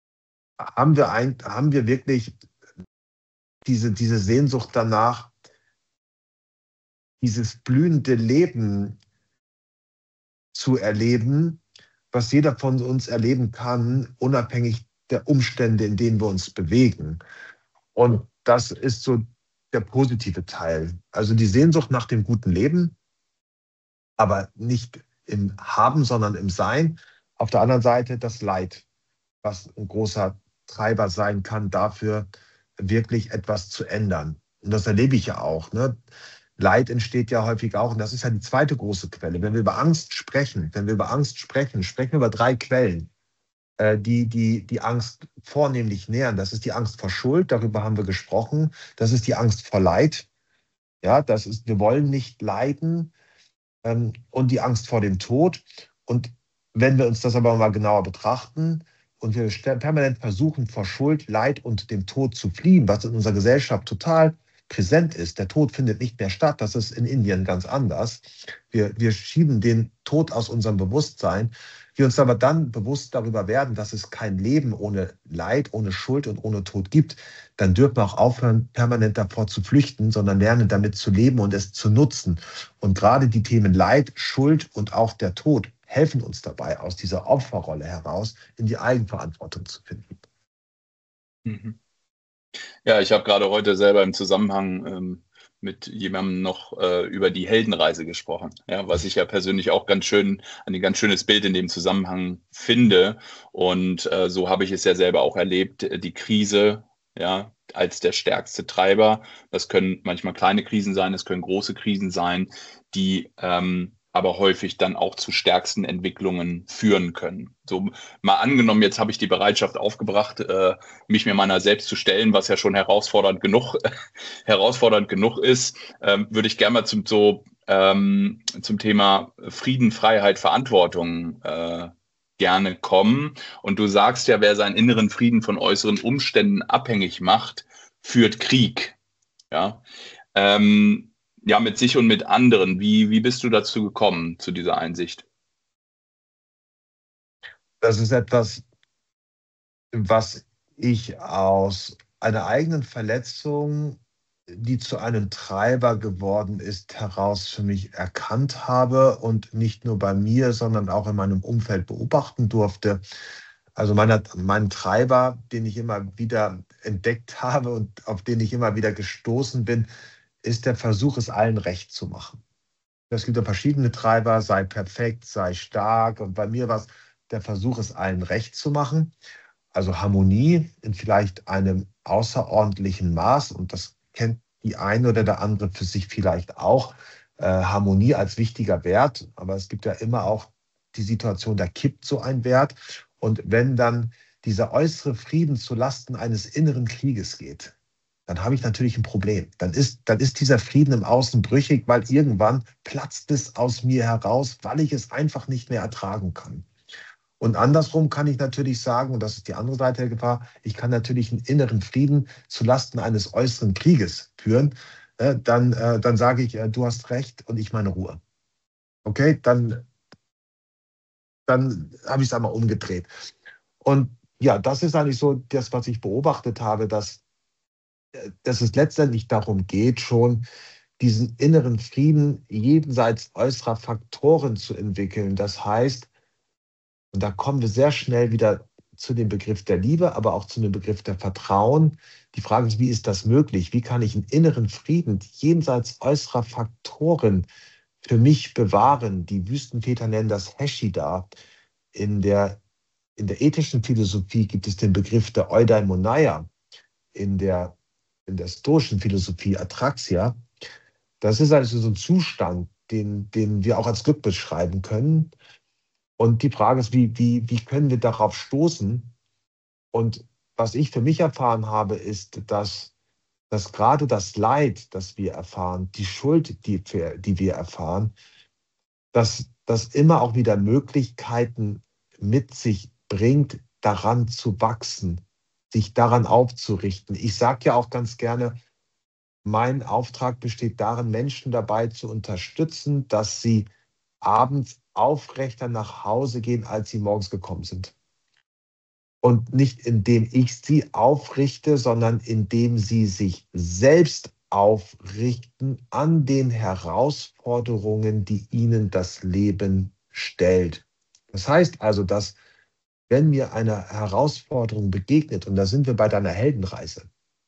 haben wir wirklich diese Sehnsucht danach, dieses blühende Leben zu erleben, was jeder von uns erleben kann, unabhängig der Umstände, in denen wir uns bewegen. Und das ist so der positive Teil. Also die Sehnsucht nach dem guten Leben, aber nicht im Haben, sondern im Sein. Auf der anderen Seite das Leid, was ein großer Treiber sein kann, dafür wirklich etwas zu ändern. Und das erlebe ich ja auch. Ne? Leid entsteht ja häufig auch, und das ist ja die zweite große Quelle. Wenn wir über Angst sprechen, sprechen wir über drei Quellen, die Angst vornehmlich nähern. Das ist die Angst vor Schuld, darüber haben wir gesprochen. Das ist die Angst vor Leid. Ja, das ist, wir wollen nicht leiden, und die Angst vor dem Tod. Und wenn wir uns das aber mal genauer betrachten und wir permanent versuchen, vor Schuld, Leid und dem Tod zu fliehen, was in unserer Gesellschaft total präsent ist. Der Tod findet nicht mehr statt. Das ist in Indien ganz anders. Wir schieben den Tod aus unserem Bewusstsein. Wir uns aber dann bewusst darüber werden, dass es kein Leben ohne Leid, ohne Schuld und ohne Tod gibt, dann dürfen wir auch aufhören, permanent davor zu flüchten, sondern lernen, damit zu leben und es zu nutzen. Und gerade die Themen Leid, Schuld und auch der Tod helfen uns dabei, aus dieser Opferrolle heraus in die Eigenverantwortung zu finden. Mhm. Ja, ich habe gerade heute selber im Zusammenhang mit jemandem noch über die Heldenreise gesprochen, ja, was ich ja persönlich auch ein ganz schönes Bild in dem Zusammenhang finde. Und so habe ich es ja selber auch erlebt, die Krise, ja, als der stärkste Treiber. Das können manchmal kleine Krisen sein, das können große Krisen sein, die aber häufig dann auch zu stärksten Entwicklungen führen können. So mal angenommen, jetzt habe ich die Bereitschaft aufgebracht, mich mir meiner selbst zu stellen, was ja schon herausfordernd genug ist, würde ich gerne mal zum Thema Frieden, Freiheit, Verantwortung gerne kommen. Und du sagst ja, wer seinen inneren Frieden von äußeren Umständen abhängig macht, führt Krieg. Ja, ja, mit sich und mit anderen. Wie bist du dazu gekommen, zu dieser Einsicht? Das ist etwas, was ich aus einer eigenen Verletzung, die zu einem Treiber geworden ist, heraus für mich erkannt habe und nicht nur bei mir, sondern auch in meinem Umfeld beobachten durfte. Also mein Treiber, den ich immer wieder entdeckt habe und auf den ich immer wieder gestoßen bin, ist der Versuch, es allen recht zu machen. Es gibt ja verschiedene Treiber, sei perfekt, sei stark. Und bei mir war es der Versuch, es allen recht zu machen. Also Harmonie in vielleicht einem außerordentlichen Maß. Und das kennt die eine oder der andere für sich vielleicht auch. Harmonie als wichtiger Wert. Aber es gibt ja immer auch die Situation, da kippt so ein Wert. Und wenn dann dieser äußere Frieden zu Lasten eines inneren Krieges geht, dann habe ich natürlich ein Problem. Dann ist dieser Frieden im Außen brüchig, weil irgendwann platzt es aus mir heraus, weil ich es einfach nicht mehr ertragen kann. Und andersrum kann ich natürlich sagen, und das ist die andere Seite der Gefahr, ich kann natürlich einen inneren Frieden zu Lasten eines äußeren Krieges führen. Dann sage ich, du hast recht und ich meine Ruhe. Okay, dann habe ich es einmal umgedreht. Und ja, das ist eigentlich so das, was ich beobachtet habe, dass es letztendlich darum geht, schon diesen inneren Frieden jenseits äußerer Faktoren zu entwickeln. Das heißt, und da kommen wir sehr schnell wieder zu dem Begriff der Liebe, aber auch zu dem Begriff der Vertrauen. Die Frage ist, wie ist das möglich? Wie kann ich einen inneren Frieden jenseits äußerer Faktoren für mich bewahren? Die Wüstenväter nennen das Heshida. In der, in der ethischen Philosophie gibt es den Begriff der Eudaimonia. In der stoischen Philosophie Atraxia. Das ist also so ein Zustand, den wir auch als Glück beschreiben können. Und die Frage ist, wie können wir darauf stoßen? Und was ich für mich erfahren habe, ist, dass gerade das Leid, das wir erfahren, die Schuld, die wir erfahren, dass das immer auch wieder Möglichkeiten mit sich bringt, daran zu wachsen, sich daran aufzurichten. Ich sage ja auch ganz gerne, mein Auftrag besteht darin, Menschen dabei zu unterstützen, dass sie abends aufrechter nach Hause gehen, als sie morgens gekommen sind. Und nicht indem ich sie aufrichte, sondern indem sie sich selbst aufrichten an den Herausforderungen, die ihnen das Leben stellt. Das heißt also, dass wenn mir eine Herausforderung begegnet, und da sind wir bei deiner Heldenreise,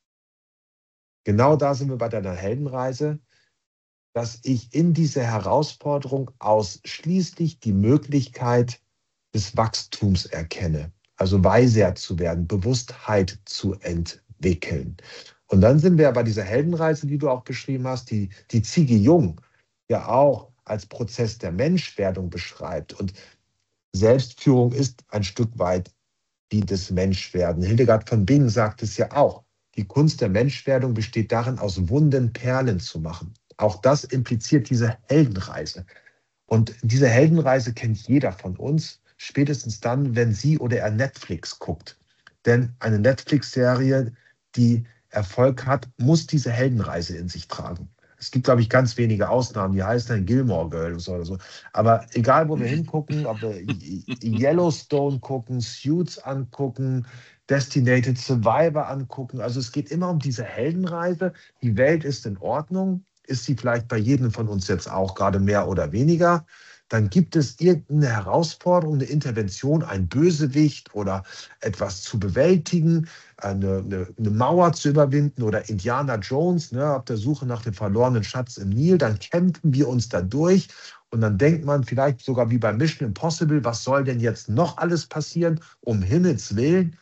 genau da sind wir bei deiner Heldenreise, dass ich in dieser Herausforderung ausschließlich die Möglichkeit des Wachstums erkenne, also weiser zu werden, Bewusstheit zu entwickeln. Und dann sind wir bei dieser Heldenreise, die du auch beschrieben hast, die Ziggy Jung ja auch als Prozess der Menschwerdung beschreibt. Und Selbstführung ist ein Stück weit die des Menschwerden. Hildegard von Bingen sagt es ja auch. Die Kunst der Menschwerdung besteht darin, aus Wunden Perlen zu machen. Auch das impliziert diese Heldenreise. Und diese Heldenreise kennt jeder von uns, spätestens dann, wenn sie oder er Netflix guckt. Denn eine Netflix-Serie, die Erfolg hat, muss diese Heldenreise in sich tragen. Es gibt, glaube ich, ganz wenige Ausnahmen, die heißen dann Gilmore Girls oder so. Aber egal, wo wir hingucken, ob wir Yellowstone gucken, Suits angucken, Designated Survivor angucken, also es geht immer um diese Heldenreise. Die Welt ist in Ordnung, ist sie vielleicht bei jedem von uns jetzt auch gerade mehr oder weniger. Dann gibt es irgendeine Herausforderung, eine Intervention, ein Bösewicht oder etwas zu bewältigen, eine Mauer zu überwinden oder Indiana Jones, ne, auf der Suche nach dem verlorenen Schatz im Nil. Dann kämpfen wir uns da durch und dann denkt man vielleicht sogar wie bei Mission Impossible, was soll denn jetzt noch alles passieren, um Himmels Willen?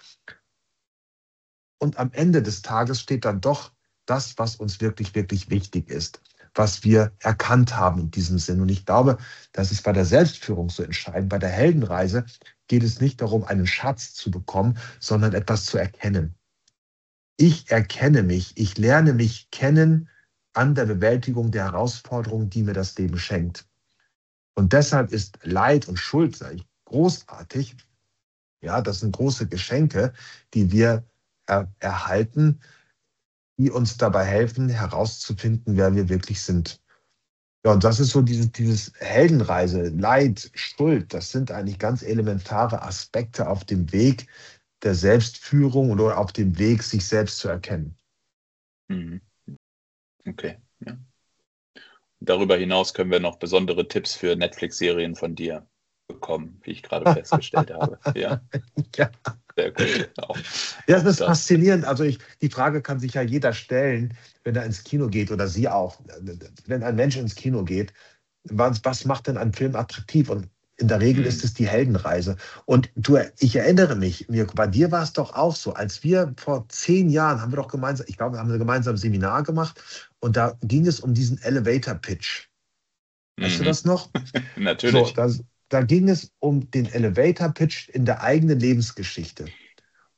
Und am Ende des Tages steht dann doch das, was uns wirklich, wirklich wichtig ist, was wir erkannt haben in diesem Sinn. Und ich glaube, das ist bei der Selbstführung so entscheidend. Bei der Heldenreise geht es nicht darum, einen Schatz zu bekommen, sondern etwas zu erkennen. Ich erkenne mich, ich lerne mich kennen an der Bewältigung der Herausforderungen, die mir das Leben schenkt. Und deshalb ist Leid und Schuld großartig. Ja, das sind große Geschenke, die wir erhalten, die uns dabei helfen, herauszufinden, wer wir wirklich sind. Ja, und das ist so dieses Heldenreise, Leid, Schuld, das sind eigentlich ganz elementare Aspekte auf dem Weg der Selbstführung oder auf dem Weg, sich selbst zu erkennen. Mhm. Okay, ja. Darüber hinaus können wir noch besondere Tipps für Netflix-Serien von dir bekommen, wie ich gerade festgestellt habe. Ja, Ja. sehr gut. Auch, Ja, auch das ist das. faszinierend. Also die Frage kann sich ja jeder stellen, wenn er ins Kino geht oder sie auch. Wenn ein Mensch ins Kino geht, was macht denn ein Film attraktiv? Und in der Regel ist es die Heldenreise. Und ich erinnere mich, Mirko, bei dir war es doch auch so, als wir vor 10 Jahren haben wir doch gemeinsam, ich glaube, wir haben ein gemeinsames Seminar gemacht und da ging es um diesen Elevator Pitch. Weißt du das noch? Natürlich. So, da ging es um den Elevator Pitch in der eigenen Lebensgeschichte.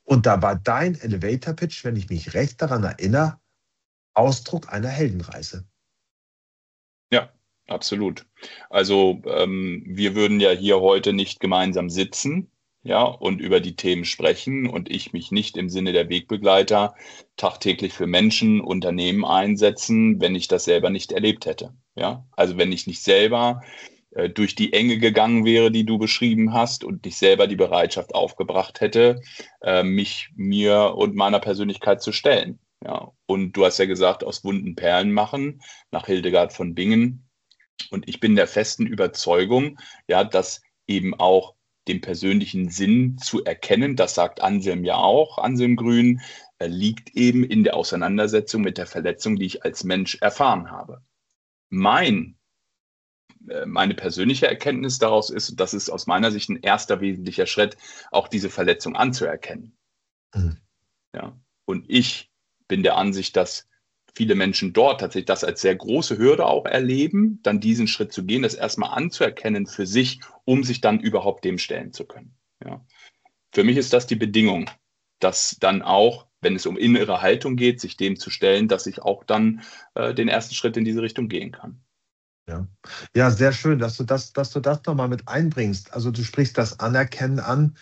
Und da war dein Elevator-Pitch, wenn ich mich recht daran erinnere, Ausdruck einer Heldenreise. Ja, absolut. Also wir würden ja hier heute nicht gemeinsam sitzen, ja, und über die Themen sprechen und ich mich nicht im Sinne der Wegbegleiter tagtäglich für Menschen, Unternehmen einsetzen, wenn ich das selber nicht erlebt hätte. Ja, also wenn ich nicht selber durch die Enge gegangen wäre, die du beschrieben hast und nicht selber die Bereitschaft aufgebracht hätte, mich mir und meiner Persönlichkeit zu stellen. Ja, und du hast ja gesagt, aus wunden Perlen machen, nach Hildegard von Bingen. Und ich bin der festen Überzeugung, ja, dass eben auch den persönlichen Sinn zu erkennen, das sagt Anselm ja auch, Anselm Grün, liegt eben in der Auseinandersetzung mit der Verletzung, die ich als Mensch erfahren habe. Meine persönliche Erkenntnis daraus ist, dass es aus meiner Sicht ein erster wesentlicher Schritt, auch diese Verletzung anzuerkennen. Mhm. Ja. Und ich bin der Ansicht, dass viele Menschen dort tatsächlich das als sehr große Hürde auch erleben, dann diesen Schritt zu gehen, das erstmal anzuerkennen für sich, um sich dann überhaupt dem stellen zu können. Ja. Für mich ist das die Bedingung, dass dann auch, wenn es um innere Haltung geht, sich dem zu stellen, dass ich auch dann den ersten Schritt in diese Richtung gehen kann. Ja. Ja, sehr schön, dass du das nochmal mit einbringst. Also du sprichst das Anerkennen an.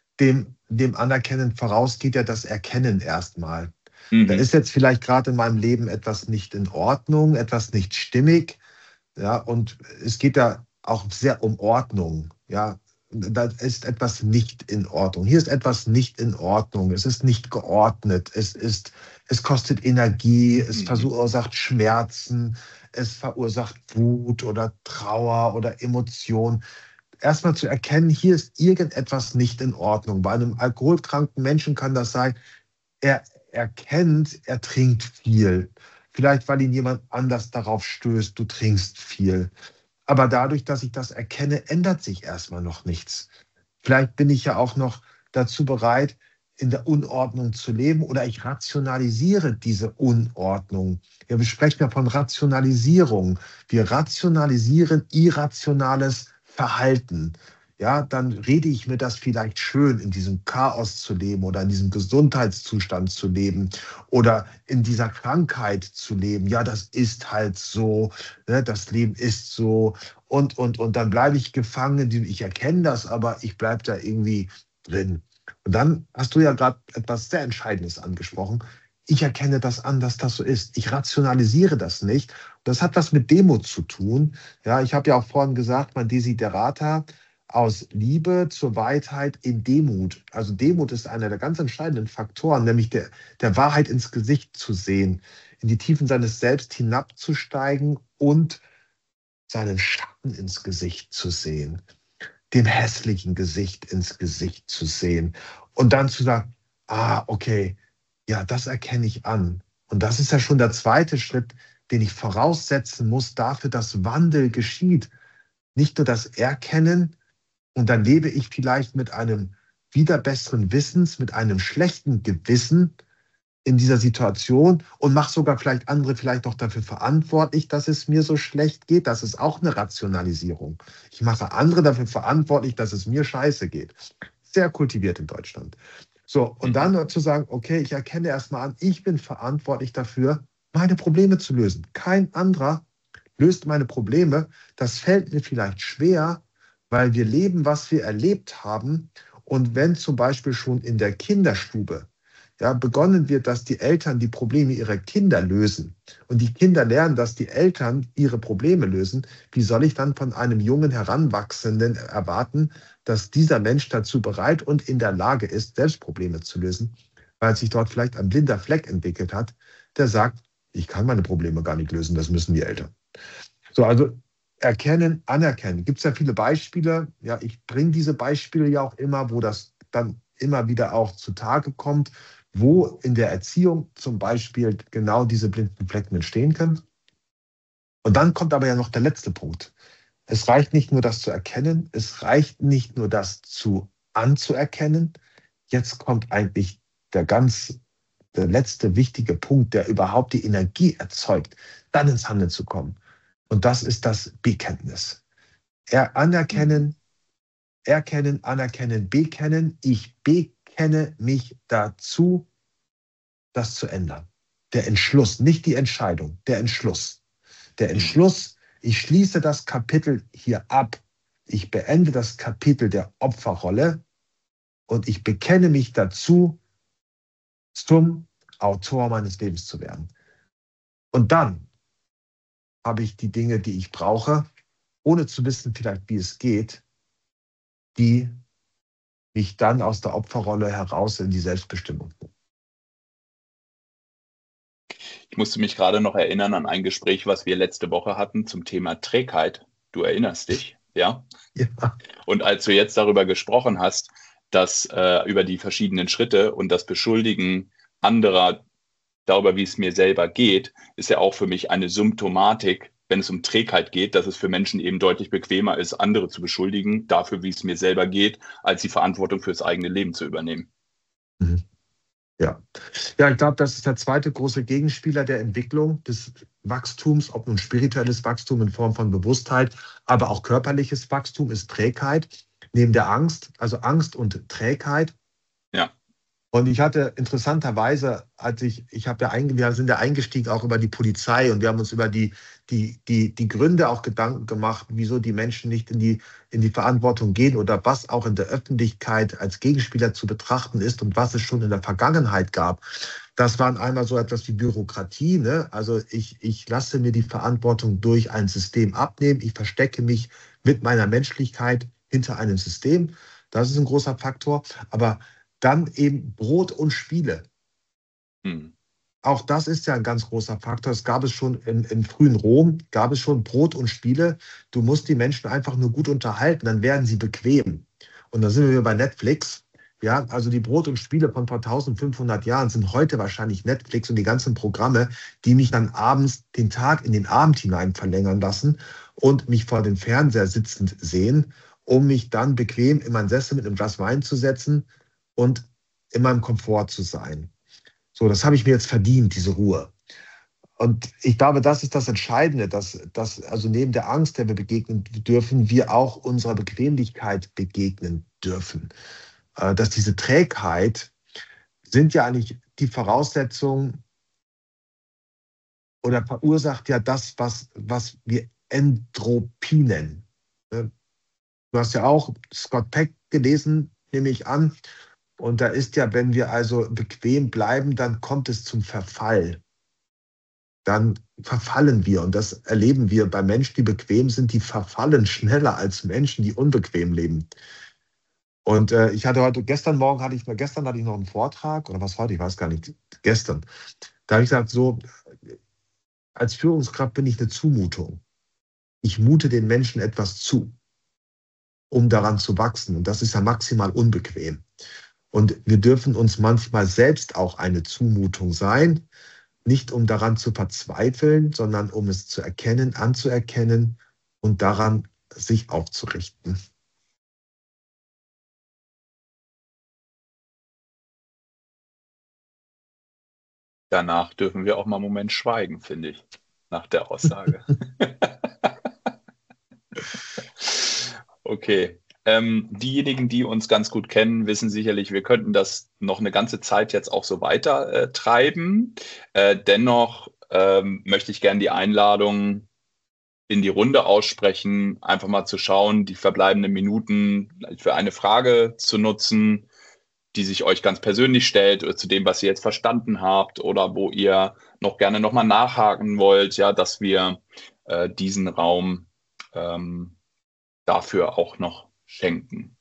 Dem Anerkennen voraus geht ja das Erkennen erstmal. Da ist jetzt vielleicht gerade in meinem Leben etwas nicht in Ordnung, etwas nicht stimmig. Ja, und es geht ja auch sehr um Ordnung. Ja, da ist etwas nicht in Ordnung. Hier ist etwas nicht in Ordnung. Es ist nicht geordnet. Es kostet Energie. Es verursacht Schmerzen. Es verursacht Wut oder Trauer oder Emotion. Erstmal zu erkennen, hier ist irgendetwas nicht in Ordnung. Bei einem alkoholkranken Menschen kann das sein, er erkennt, er trinkt viel. Vielleicht, weil ihn jemand anders darauf stößt, du trinkst viel. Aber dadurch, dass ich das erkenne, ändert sich erstmal noch nichts. Vielleicht bin ich ja auch noch dazu bereit, in der Unordnung zu leben oder ich rationalisiere diese Unordnung. Ja, wir sprechen ja von Rationalisierung. Wir rationalisieren irrationales Verhalten. Ja, dann rede ich mir das vielleicht schön, in diesem Chaos zu leben oder in diesem Gesundheitszustand zu leben oder in dieser Krankheit zu leben. Ja, das ist halt so, ne, das Leben ist so und dann bleibe ich gefangen. Ich erkenne das, aber ich bleibe da irgendwie drin. Und dann hast du ja gerade etwas sehr Entscheidendes angesprochen. Ich erkenne das an, dass das so ist. Ich rationalisiere das nicht. Das hat was mit Demut zu tun. Ja, ich habe ja auch vorhin gesagt, mein Desiderata aus Liebe zur Weitheit in Demut. Also Demut ist einer der ganz entscheidenden Faktoren, nämlich der Wahrheit ins Gesicht zu sehen, in die Tiefen seines Selbst hinabzusteigen und seinen Schatten ins Gesicht zu sehen, dem hässlichen Gesicht ins Gesicht zu sehen und dann zu sagen, okay, ja, das erkenne ich an. Und das ist ja schon der zweite Schritt, den ich voraussetzen muss dafür, dass Wandel geschieht. Nicht nur das Erkennen, und dann lebe ich vielleicht mit einem wieder besseren Wissens, mit einem schlechten Gewissen in dieser Situation und mache sogar vielleicht andere vielleicht auch dafür verantwortlich, dass es mir so schlecht geht. Das ist auch eine Rationalisierung. Ich mache andere dafür verantwortlich, dass es mir scheiße geht. Sehr kultiviert in Deutschland. So, und dann zu sagen, okay, ich erkenne erstmal an, ich bin verantwortlich dafür, meine Probleme zu lösen. Kein anderer löst meine Probleme. Das fällt mir vielleicht schwer, weil wir leben, was wir erlebt haben. Und wenn zum Beispiel schon in der Kinderstube begonnen wird, dass die Eltern die Probleme ihrer Kinder lösen und die Kinder lernen, dass die Eltern ihre Probleme lösen, wie soll ich dann von einem jungen Heranwachsenden erwarten, dass dieser Mensch dazu bereit und in der Lage ist, selbst Probleme zu lösen, weil sich dort vielleicht ein blinder Fleck entwickelt hat, der sagt, ich kann meine Probleme gar nicht lösen, das müssen die Eltern. So, also erkennen, anerkennen. Gibt es ja viele Beispiele. Ja, ich bringe diese Beispiele ja auch immer, wo das dann immer wieder auch zutage kommt, wo in der Erziehung zum Beispiel genau diese blinden Flecken entstehen können. Und dann kommt aber ja noch der letzte Punkt. Es reicht nicht nur, das zu erkennen, es reicht nicht nur, das anzuerkennen. Jetzt kommt eigentlich der letzte wichtige Punkt, der überhaupt die Energie erzeugt, dann ins Handeln zu kommen. Und das ist das Bekenntnis. Anerkennen, erkennen, anerkennen, bekennen. Ich bekenne bekenne mich dazu, das zu ändern. Der Entschluss, nicht die Entscheidung, der Entschluss. Der Entschluss, ich schließe das Kapitel hier ab. Ich beende das Kapitel der Opferrolle und ich bekenne mich dazu, zum Autor meines Lebens zu werden. Und dann habe ich die Dinge, die ich brauche, ohne zu wissen vielleicht, wie es geht, die mich dann aus der Opferrolle heraus in die Selbstbestimmung bringen. Ich musste mich gerade noch erinnern an ein Gespräch, was wir letzte Woche hatten zum Thema Trägheit. Du erinnerst dich, ja? Ja. Und als du jetzt darüber gesprochen hast, dass über die verschiedenen Schritte und das Beschuldigen anderer darüber, wie es mir selber geht, ist ja auch für mich eine Symptomatik, wenn es um Trägheit geht, dass es für Menschen eben deutlich bequemer ist, andere zu beschuldigen, dafür, wie es mir selber geht, als die Verantwortung fürs eigene Leben zu übernehmen. Mhm. Ja, ich glaube, das ist der zweite große Gegenspieler der Entwicklung des Wachstums, ob nun spirituelles Wachstum in Form von Bewusstheit, aber auch körperliches Wachstum ist Trägheit, neben der Angst, also Angst und Trägheit. Ja. Und ich hatte interessanterweise, wir sind ja eingestiegen auch über die Polizei und wir haben uns über die Gründe auch Gedanken gemacht, wieso die Menschen nicht in die Verantwortung gehen oder was auch in der Öffentlichkeit als Gegenspieler zu betrachten ist und was es schon in der Vergangenheit gab. Das waren einmal so etwas wie Bürokratie, ne? Also ich lasse mir die Verantwortung durch ein System abnehmen. Ich verstecke mich mit meiner Menschlichkeit hinter einem System. Das ist ein großer Faktor. Aber dann eben Brot und Spiele. Auch das ist ja ein ganz großer Faktor. Es gab es schon im frühen Rom, gab es schon Brot und Spiele. Du musst die Menschen einfach nur gut unterhalten, dann werden sie bequem. Und da sind wir bei Netflix. Ja, also die Brot und Spiele von vor 1500 Jahren sind heute wahrscheinlich Netflix und die ganzen Programme, die mich dann abends den Tag in den Abend hinein verlängern lassen und mich vor dem Fernseher sitzend sehen, um mich dann bequem in meinen Sessel mit einem Glas Wein zu setzen und in meinem Komfort zu sein. So, das habe ich mir jetzt verdient, diese Ruhe. Und ich glaube, das ist das Entscheidende, dass also neben der Angst, der wir begegnen dürfen, wir auch unserer Bequemlichkeit begegnen dürfen. Dass diese Trägheit sind ja eigentlich die Voraussetzung oder verursacht ja das, was wir Entropie nennen. Du hast ja auch Scott Peck gelesen, nehme ich an. Und da ist ja, wenn wir also bequem bleiben, dann kommt es zum Verfall. Dann verfallen wir. Und das erleben wir bei Menschen, die bequem sind, die verfallen schneller als Menschen, die unbequem leben. Und gestern hatte ich noch einen Vortrag, oder was heute, ich weiß gar nicht, gestern. Da habe ich gesagt, so, als Führungskraft bin ich eine Zumutung. Ich mute den Menschen etwas zu, um daran zu wachsen. Und das ist ja maximal unbequem. Und wir dürfen uns manchmal selbst auch eine Zumutung sein, nicht um daran zu verzweifeln, sondern um es zu erkennen, anzuerkennen und daran sich aufzurichten. Danach dürfen wir auch mal einen Moment schweigen, finde ich, nach der Aussage. Okay. Diejenigen, die uns ganz gut kennen, wissen sicherlich, wir könnten das noch eine ganze Zeit jetzt auch so weiter treiben. Dennoch möchte ich gerne die Einladung in die Runde aussprechen, einfach mal zu schauen, die verbleibenden Minuten für eine Frage zu nutzen, die sich euch ganz persönlich stellt oder zu dem, was ihr jetzt verstanden habt oder wo ihr noch gerne nochmal nachhaken wollt, ja, dass wir diesen Raum dafür auch noch schenken.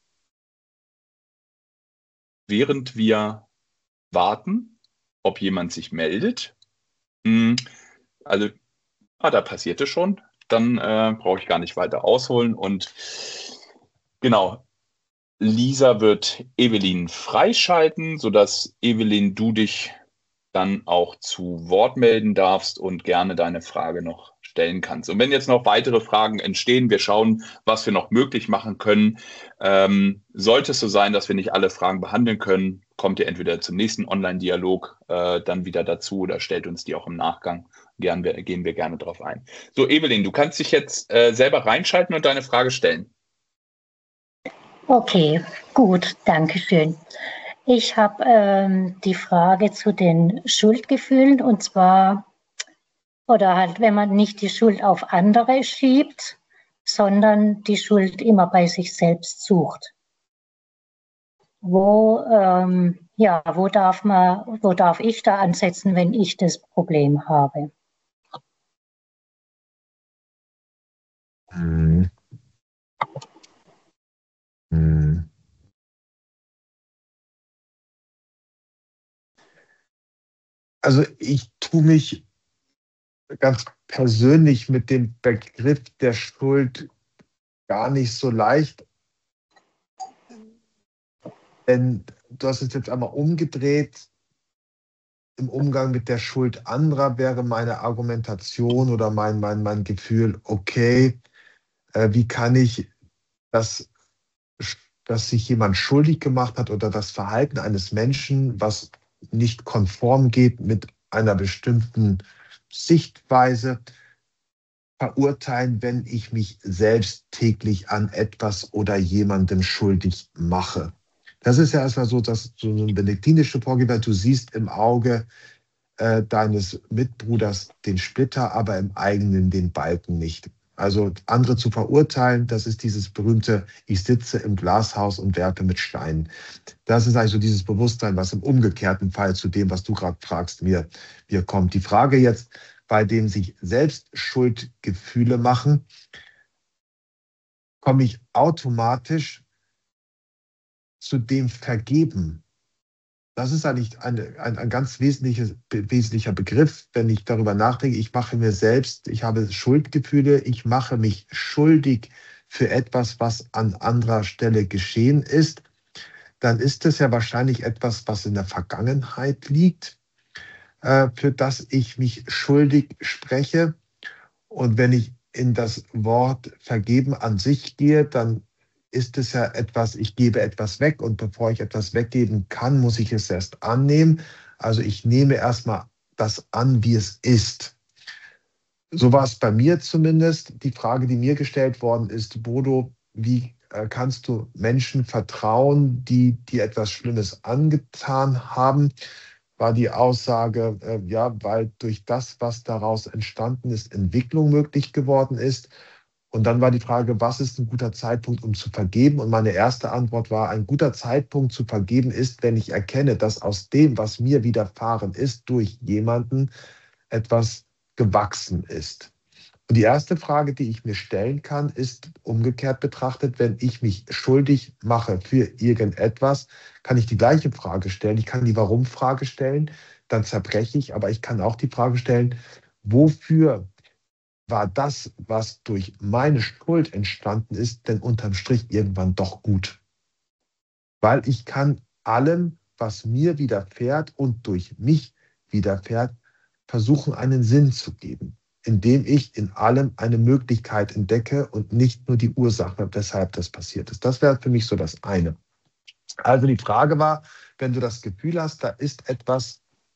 Während wir warten, ob jemand sich meldet, also, da passierte schon, dann brauche ich gar nicht weiter ausholen und genau, Lisa wird Evelyn freischalten, sodass Evelyn, du dich dann auch zu Wort melden darfst und gerne deine Frage noch stellen kannst. Und wenn jetzt noch weitere Fragen entstehen, wir schauen, was wir noch möglich machen können. Sollte es so sein, dass wir nicht alle Fragen behandeln können, kommt ihr entweder zum nächsten Online-Dialog dann wieder dazu oder stellt uns die auch im Nachgang. Gehen wir gerne drauf ein. So, Evelyn, du kannst dich jetzt selber reinschalten und deine Frage stellen. Okay, gut, danke schön. Ich habe die Frage zu den Schuldgefühlen und zwar, oder halt, wenn man nicht die Schuld auf andere schiebt, sondern die Schuld immer bei sich selbst sucht. Wo darf ich da ansetzen, wenn ich das Problem habe? Hm. Hm. Also ich tue mich ganz persönlich mit dem Begriff der Schuld gar nicht so leicht, denn du hast es jetzt einmal umgedreht. Im Umgang mit der Schuld anderer wäre meine Argumentation oder mein Gefühl, okay, wie kann ich das, dass sich jemand schuldig gemacht hat oder das Verhalten eines Menschen, was nicht konform geht mit einer bestimmten Sichtweise, verurteilen, wenn ich mich selbst täglich an etwas oder jemandem schuldig mache. Das ist ja erstmal so, dass so ein benediktinische Vorgeber, du siehst im Auge deines Mitbruders den Splitter, aber im eigenen den Balken nicht. Also andere zu verurteilen, das ist dieses berühmte, ich sitze im Glashaus und werfe mit Steinen. Das ist eigentlich so dieses Bewusstsein, was im umgekehrten Fall zu dem, was du gerade fragst, mir kommt. Die Frage jetzt, bei dem sich selbst Schuldgefühle machen, komme ich automatisch zu dem Vergeben. Das ist eigentlich ein ganz wesentlicher Begriff, wenn ich darüber nachdenke. Ich mache mir selbst, ich habe Schuldgefühle, ich mache mich schuldig für etwas, was an anderer Stelle geschehen ist. Dann ist es ja wahrscheinlich etwas, was in der Vergangenheit liegt, für das ich mich schuldig spreche. Und wenn ich in das Wort vergeben an sich gehe, dann ist es ja etwas, ich gebe etwas weg und bevor ich etwas weggeben kann, muss ich es erst annehmen. Also ich nehme erstmal das an, wie es ist. So war es bei mir zumindest. Die Frage, die mir gestellt worden ist, Bodo, wie kannst du Menschen vertrauen, die dir etwas Schlimmes angetan haben? War die Aussage, ja, weil durch das, was daraus entstanden ist, Entwicklung möglich geworden ist. Und dann war die Frage, was ist ein guter Zeitpunkt, um zu vergeben? Und meine erste Antwort war, ein guter Zeitpunkt zu vergeben ist, wenn ich erkenne, dass aus dem, was mir widerfahren ist, durch jemanden etwas gewachsen ist. Und die erste Frage, die ich mir stellen kann, ist umgekehrt betrachtet, wenn ich mich schuldig mache für irgendetwas, kann ich die gleiche Frage stellen. Ich kann die Warum-Frage stellen, dann zerbreche ich, aber ich kann auch die Frage stellen, wofür war das, was durch meine Schuld entstanden ist, denn unterm Strich irgendwann doch gut? Weil ich kann allem, was mir widerfährt und durch mich widerfährt, versuchen, einen Sinn zu geben, indem ich in allem eine Möglichkeit entdecke und nicht nur die Ursache, weshalb das passiert ist. Das wäre für mich so das eine. Also die Frage war, wenn du das Gefühl hast, da ist etwas,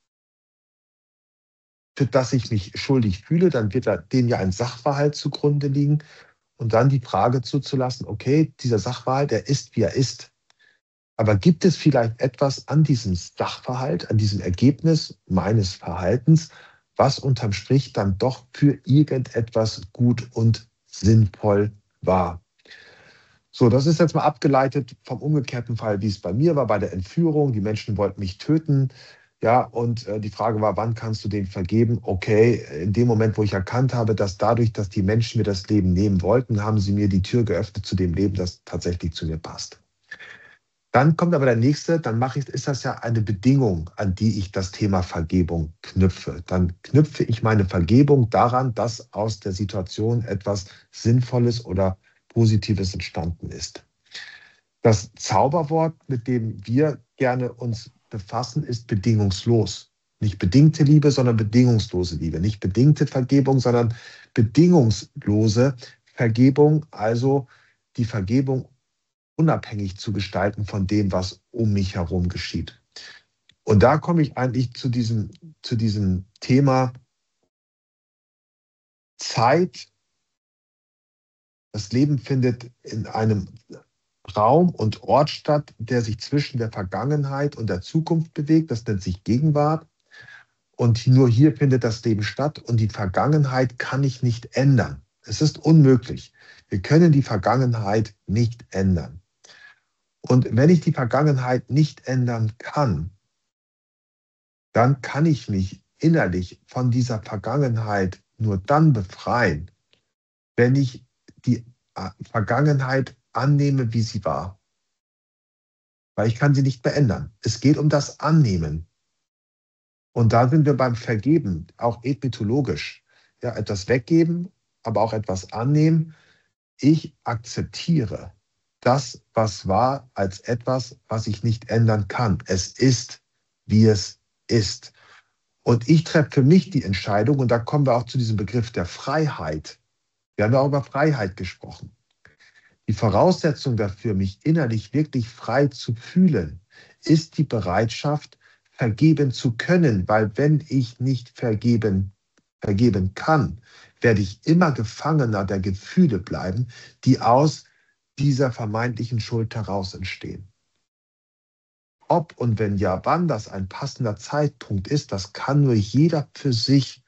für das ich mich schuldig fühle, dann wird da dem ja ein Sachverhalt zugrunde liegen und dann die Frage zuzulassen, okay, dieser Sachverhalt, der ist, wie er ist. Aber gibt es vielleicht etwas an diesem Sachverhalt, an diesem Ergebnis meines Verhaltens, was unterm Strich dann doch für irgendetwas gut und sinnvoll war? So, das ist jetzt mal abgeleitet vom umgekehrten Fall, wie es bei mir war, bei der Entführung. Die Menschen wollten mich töten. Ja, und die Frage war, wann kannst du denen vergeben? Okay, in dem Moment, wo ich erkannt habe, dass dadurch, dass die Menschen mir das Leben nehmen wollten, haben sie mir die Tür geöffnet zu dem Leben, das tatsächlich zu mir passt. Dann kommt aber der nächste, ist das ja eine Bedingung, an die ich das Thema Vergebung knüpfe. Dann knüpfe ich meine Vergebung daran, dass aus der Situation etwas Sinnvolles oder Positives entstanden ist. Das Zauberwort, mit dem wir gerne uns befassen, ist bedingungslos. Nicht bedingte Liebe, sondern bedingungslose Liebe. Nicht bedingte Vergebung, sondern bedingungslose Vergebung, also die Vergebung unabhängig zu gestalten von dem, was um mich herum geschieht. Und da komme ich eigentlich zu diesem Thema Zeit. Das Leben findet in einem Raum und Ort statt, der sich zwischen der Vergangenheit und der Zukunft bewegt. Das nennt sich Gegenwart. Und nur hier findet das Leben statt. Und die Vergangenheit kann ich nicht ändern. Es ist unmöglich. Wir können die Vergangenheit nicht ändern. Und wenn ich die Vergangenheit nicht ändern kann, dann kann ich mich innerlich von dieser Vergangenheit nur dann befreien, wenn ich die Vergangenheit annehme, wie sie war. Weil ich kann sie nicht verändern. Es geht um das Annehmen. Und da sind wir beim Vergeben, auch ethnologisch. Ja, etwas weggeben, aber auch etwas annehmen. Ich akzeptiere das, was war, als etwas, was ich nicht ändern kann. Es ist, wie es ist. Und ich treffe für mich die Entscheidung, und da kommen wir auch zu diesem Begriff der Freiheit. Wir haben ja auch über Freiheit gesprochen. Die Voraussetzung dafür, mich innerlich wirklich frei zu fühlen, ist die Bereitschaft, vergeben zu können, weil wenn ich nicht vergeben kann, werde ich immer Gefangener der Gefühle bleiben, die aus dieser vermeintlichen Schuld heraus entstehen. Ob und wenn ja, wann das ein passender Zeitpunkt ist, das kann nur jeder für sich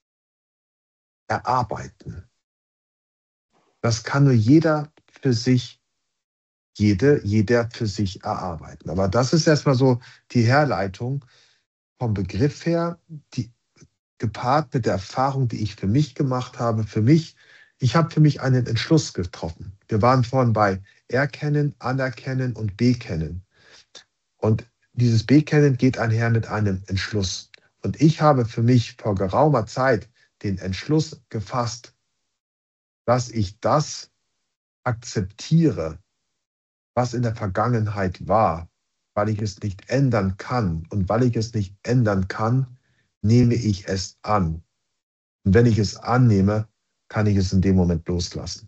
erarbeiten. Das kann nur jeder für sich jeder für sich erarbeiten. Aber das ist erstmal so die Herleitung vom Begriff her, die gepaart mit der Erfahrung, die ich für mich gemacht habe. Ich habe für mich einen Entschluss getroffen. Wir waren vorhin bei Erkennen, Anerkennen und Bekennen. Und dieses Bekennen geht einher mit einem Entschluss. Und ich habe für mich vor geraumer Zeit den Entschluss gefasst, dass ich das akzeptiere, was in der Vergangenheit war, weil ich es nicht ändern kann. Und weil ich es nicht ändern kann, nehme ich es an. Und wenn ich es annehme, kann ich es in dem Moment loslassen.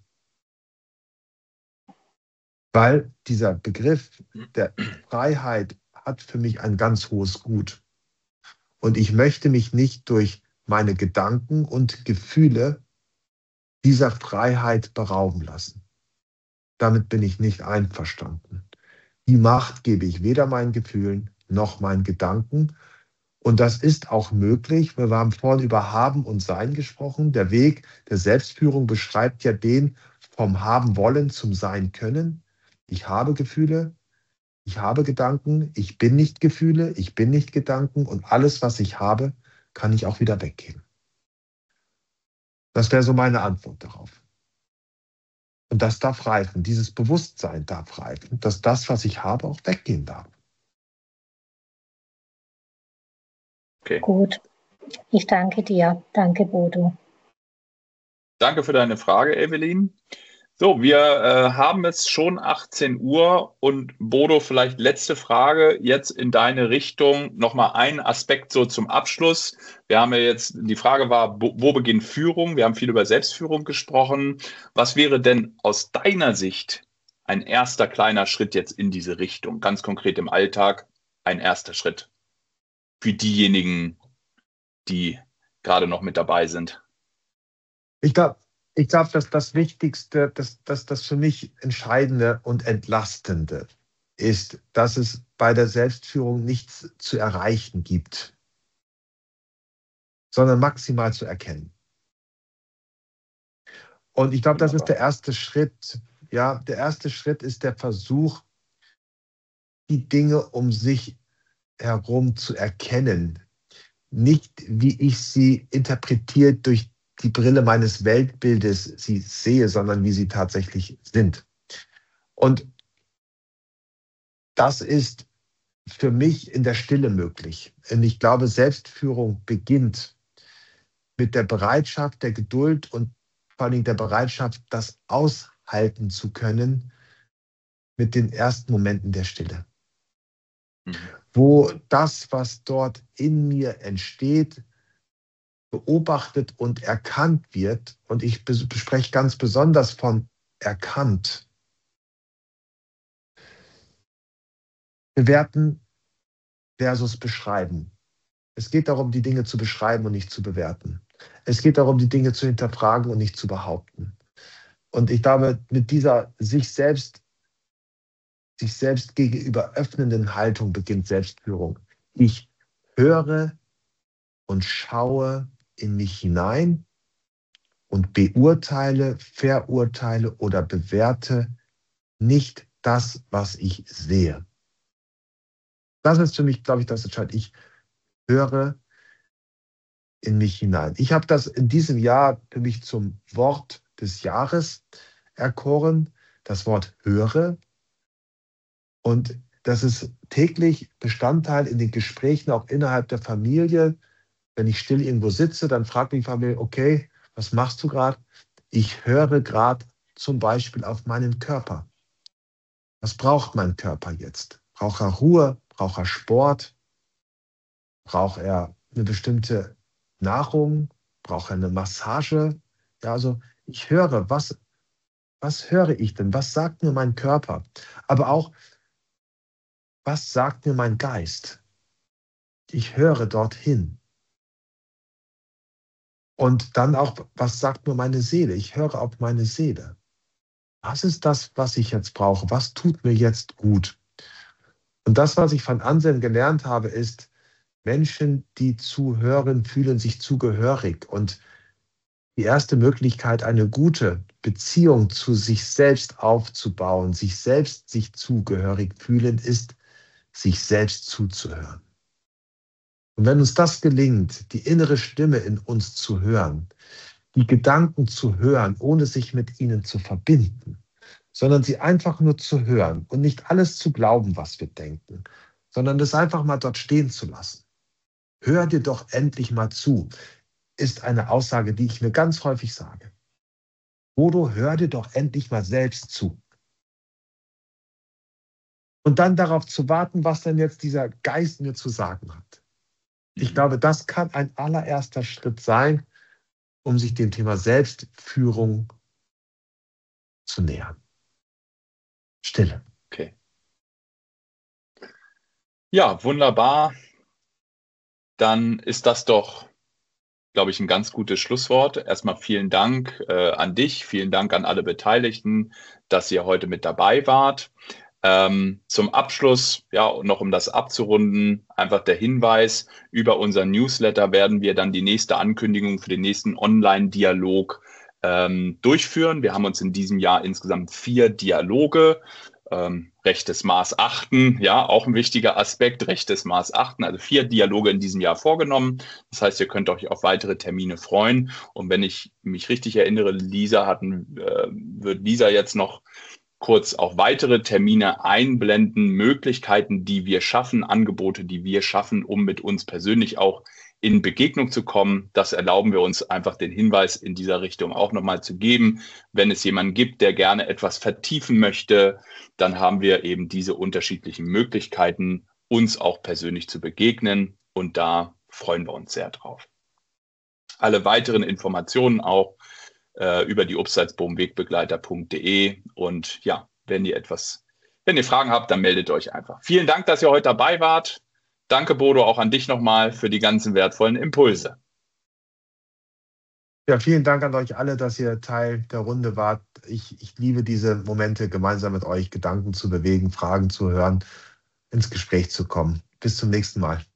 Weil dieser Begriff der Freiheit hat für mich ein ganz hohes Gut. Und ich möchte mich nicht durch meine Gedanken und Gefühle dieser Freiheit berauben lassen. Damit bin ich nicht einverstanden. Die Macht gebe ich weder meinen Gefühlen noch meinen Gedanken. Und das ist auch möglich. Wir haben vorhin über Haben und Sein gesprochen. Der Weg der Selbstführung beschreibt ja den vom Haben wollen zum Sein können. Ich habe Gefühle, ich habe Gedanken, ich bin nicht Gefühle, ich bin nicht Gedanken und alles, was ich habe, kann ich auch wieder weggeben. Das wäre so meine Antwort darauf. Und das darf reifen, dieses Bewusstsein darf reifen, dass das, was ich habe, auch weggehen darf. Okay. Gut, ich danke dir. Danke, Bodo. Danke für deine Frage, Evelyn. So, wir haben es schon 18 Uhr und Bodo, vielleicht letzte Frage jetzt in deine Richtung. Nochmal ein Aspekt so zum Abschluss. Wir haben ja jetzt, die Frage war, wo beginnt Führung? Wir haben viel über Selbstführung gesprochen. Was wäre denn aus deiner Sicht ein erster kleiner Schritt jetzt in diese Richtung? Ganz konkret im Alltag ein erster Schritt für diejenigen, die gerade noch mit dabei sind. Ich glaube, dass das Wichtigste, das für mich Entscheidende und Entlastende ist, dass es bei der Selbstführung nichts zu erreichen gibt, sondern maximal zu erkennen. Und ich glaube, das ist der erste Schritt. Ja, der erste Schritt ist der Versuch, die Dinge um sich herum zu erkennen. Nicht, wie ich sie interpretiert durch die Brille meines Weltbildes sie sehe, sondern wie sie tatsächlich sind. Und das ist für mich in der Stille möglich. Und ich glaube, Selbstführung beginnt mit der Bereitschaft, der Geduld und vor allem der Bereitschaft, das aushalten zu können mit den ersten Momenten der Stille. Wo das, was dort in mir entsteht, beobachtet und erkannt wird. Und ich spreche ganz besonders von erkannt. Bewerten versus beschreiben. Es geht darum, die Dinge zu beschreiben und nicht zu bewerten. Es geht darum, die Dinge zu hinterfragen und nicht zu behaupten. Und ich glaube, mit dieser sich selbst sich selbst gegenüber öffnenden Haltung beginnt Selbstführung. Ich höre und schaue in mich hinein und beurteile, verurteile oder bewerte nicht das, was ich sehe. Das ist für mich, glaube ich, das Entscheidende. Ich höre in mich hinein. Ich habe das in diesem Jahr für mich zum Wort des Jahres erkoren, das Wort höre. Und das ist täglich Bestandteil in den Gesprächen, auch innerhalb der Familie. Wenn ich still irgendwo sitze, dann fragt die Familie, okay, was machst du gerade? Ich höre gerade zum Beispiel auf meinen Körper. Was braucht mein Körper jetzt? Braucht er Ruhe? Braucht er Sport? Braucht er eine bestimmte Nahrung? Braucht er eine Massage? Ja, also ich höre, was höre ich denn? Was sagt mir mein Körper? Aber auch, was sagt mir mein Geist? Ich höre dorthin. Und dann auch, was sagt mir meine Seele? Ich höre auf meine Seele. Was ist das, was ich jetzt brauche? Was tut mir jetzt gut? Und das, was ich von Anselm gelernt habe, ist, Menschen, die zuhören, fühlen sich zugehörig. Und die erste Möglichkeit, eine gute Beziehung zu sich selbst aufzubauen, sich selbst sich zugehörig fühlen, ist, sich selbst zuzuhören. Und wenn uns das gelingt, die innere Stimme in uns zu hören, die Gedanken zu hören, ohne sich mit ihnen zu verbinden, sondern sie einfach nur zu hören und nicht alles zu glauben, was wir denken, sondern das einfach mal dort stehen zu lassen. Hör dir doch endlich mal zu, ist eine Aussage, die ich mir ganz häufig sage. Bodo, hör dir doch endlich mal selbst zu. Und dann darauf zu warten, was denn jetzt dieser Geist mir zu sagen hat. Ich glaube, das kann ein allererster Schritt sein, um sich dem Thema Selbstführung zu nähern. Stille. Okay. Ja, wunderbar. Dann ist das doch, glaube ich, ein ganz gutes Schlusswort. Erstmal vielen Dank an dich, vielen Dank an alle Beteiligten, dass ihr heute mit dabei wart. Zum Abschluss, ja, noch um das abzurunden, einfach der Hinweis, über unseren Newsletter werden wir dann die nächste Ankündigung für den nächsten Online-Dialog durchführen. Wir haben uns in diesem Jahr insgesamt 4 Dialoge, rechtes Maß achten, ja, auch ein wichtiger Aspekt, rechtes Maß achten, also 4 Dialoge in diesem Jahr vorgenommen. Das heißt, ihr könnt euch auf weitere Termine freuen. Und wenn ich mich richtig erinnere, wird Lisa jetzt noch kurz auch weitere Termine einblenden, Möglichkeiten, die wir schaffen, Angebote, die wir schaffen, um mit uns persönlich auch in Begegnung zu kommen. Das erlauben wir uns einfach, den Hinweis in dieser Richtung auch nochmal zu geben. Wenn es jemanden gibt, der gerne etwas vertiefen möchte, dann haben wir eben diese unterschiedlichen Möglichkeiten, uns auch persönlich zu begegnen. Und da freuen wir uns sehr drauf. Alle weiteren Informationen auch über die Obstsalzboom-Wegbegleiter.de. Und ja, wenn ihr Fragen habt, dann meldet euch einfach. Vielen Dank, dass ihr heute dabei wart. Danke, Bodo, auch an dich nochmal für die ganzen wertvollen Impulse. Ja, vielen Dank an euch alle, dass ihr Teil der Runde wart. Ich liebe diese Momente, gemeinsam mit euch Gedanken zu bewegen, Fragen zu hören, ins Gespräch zu kommen. Bis zum nächsten Mal.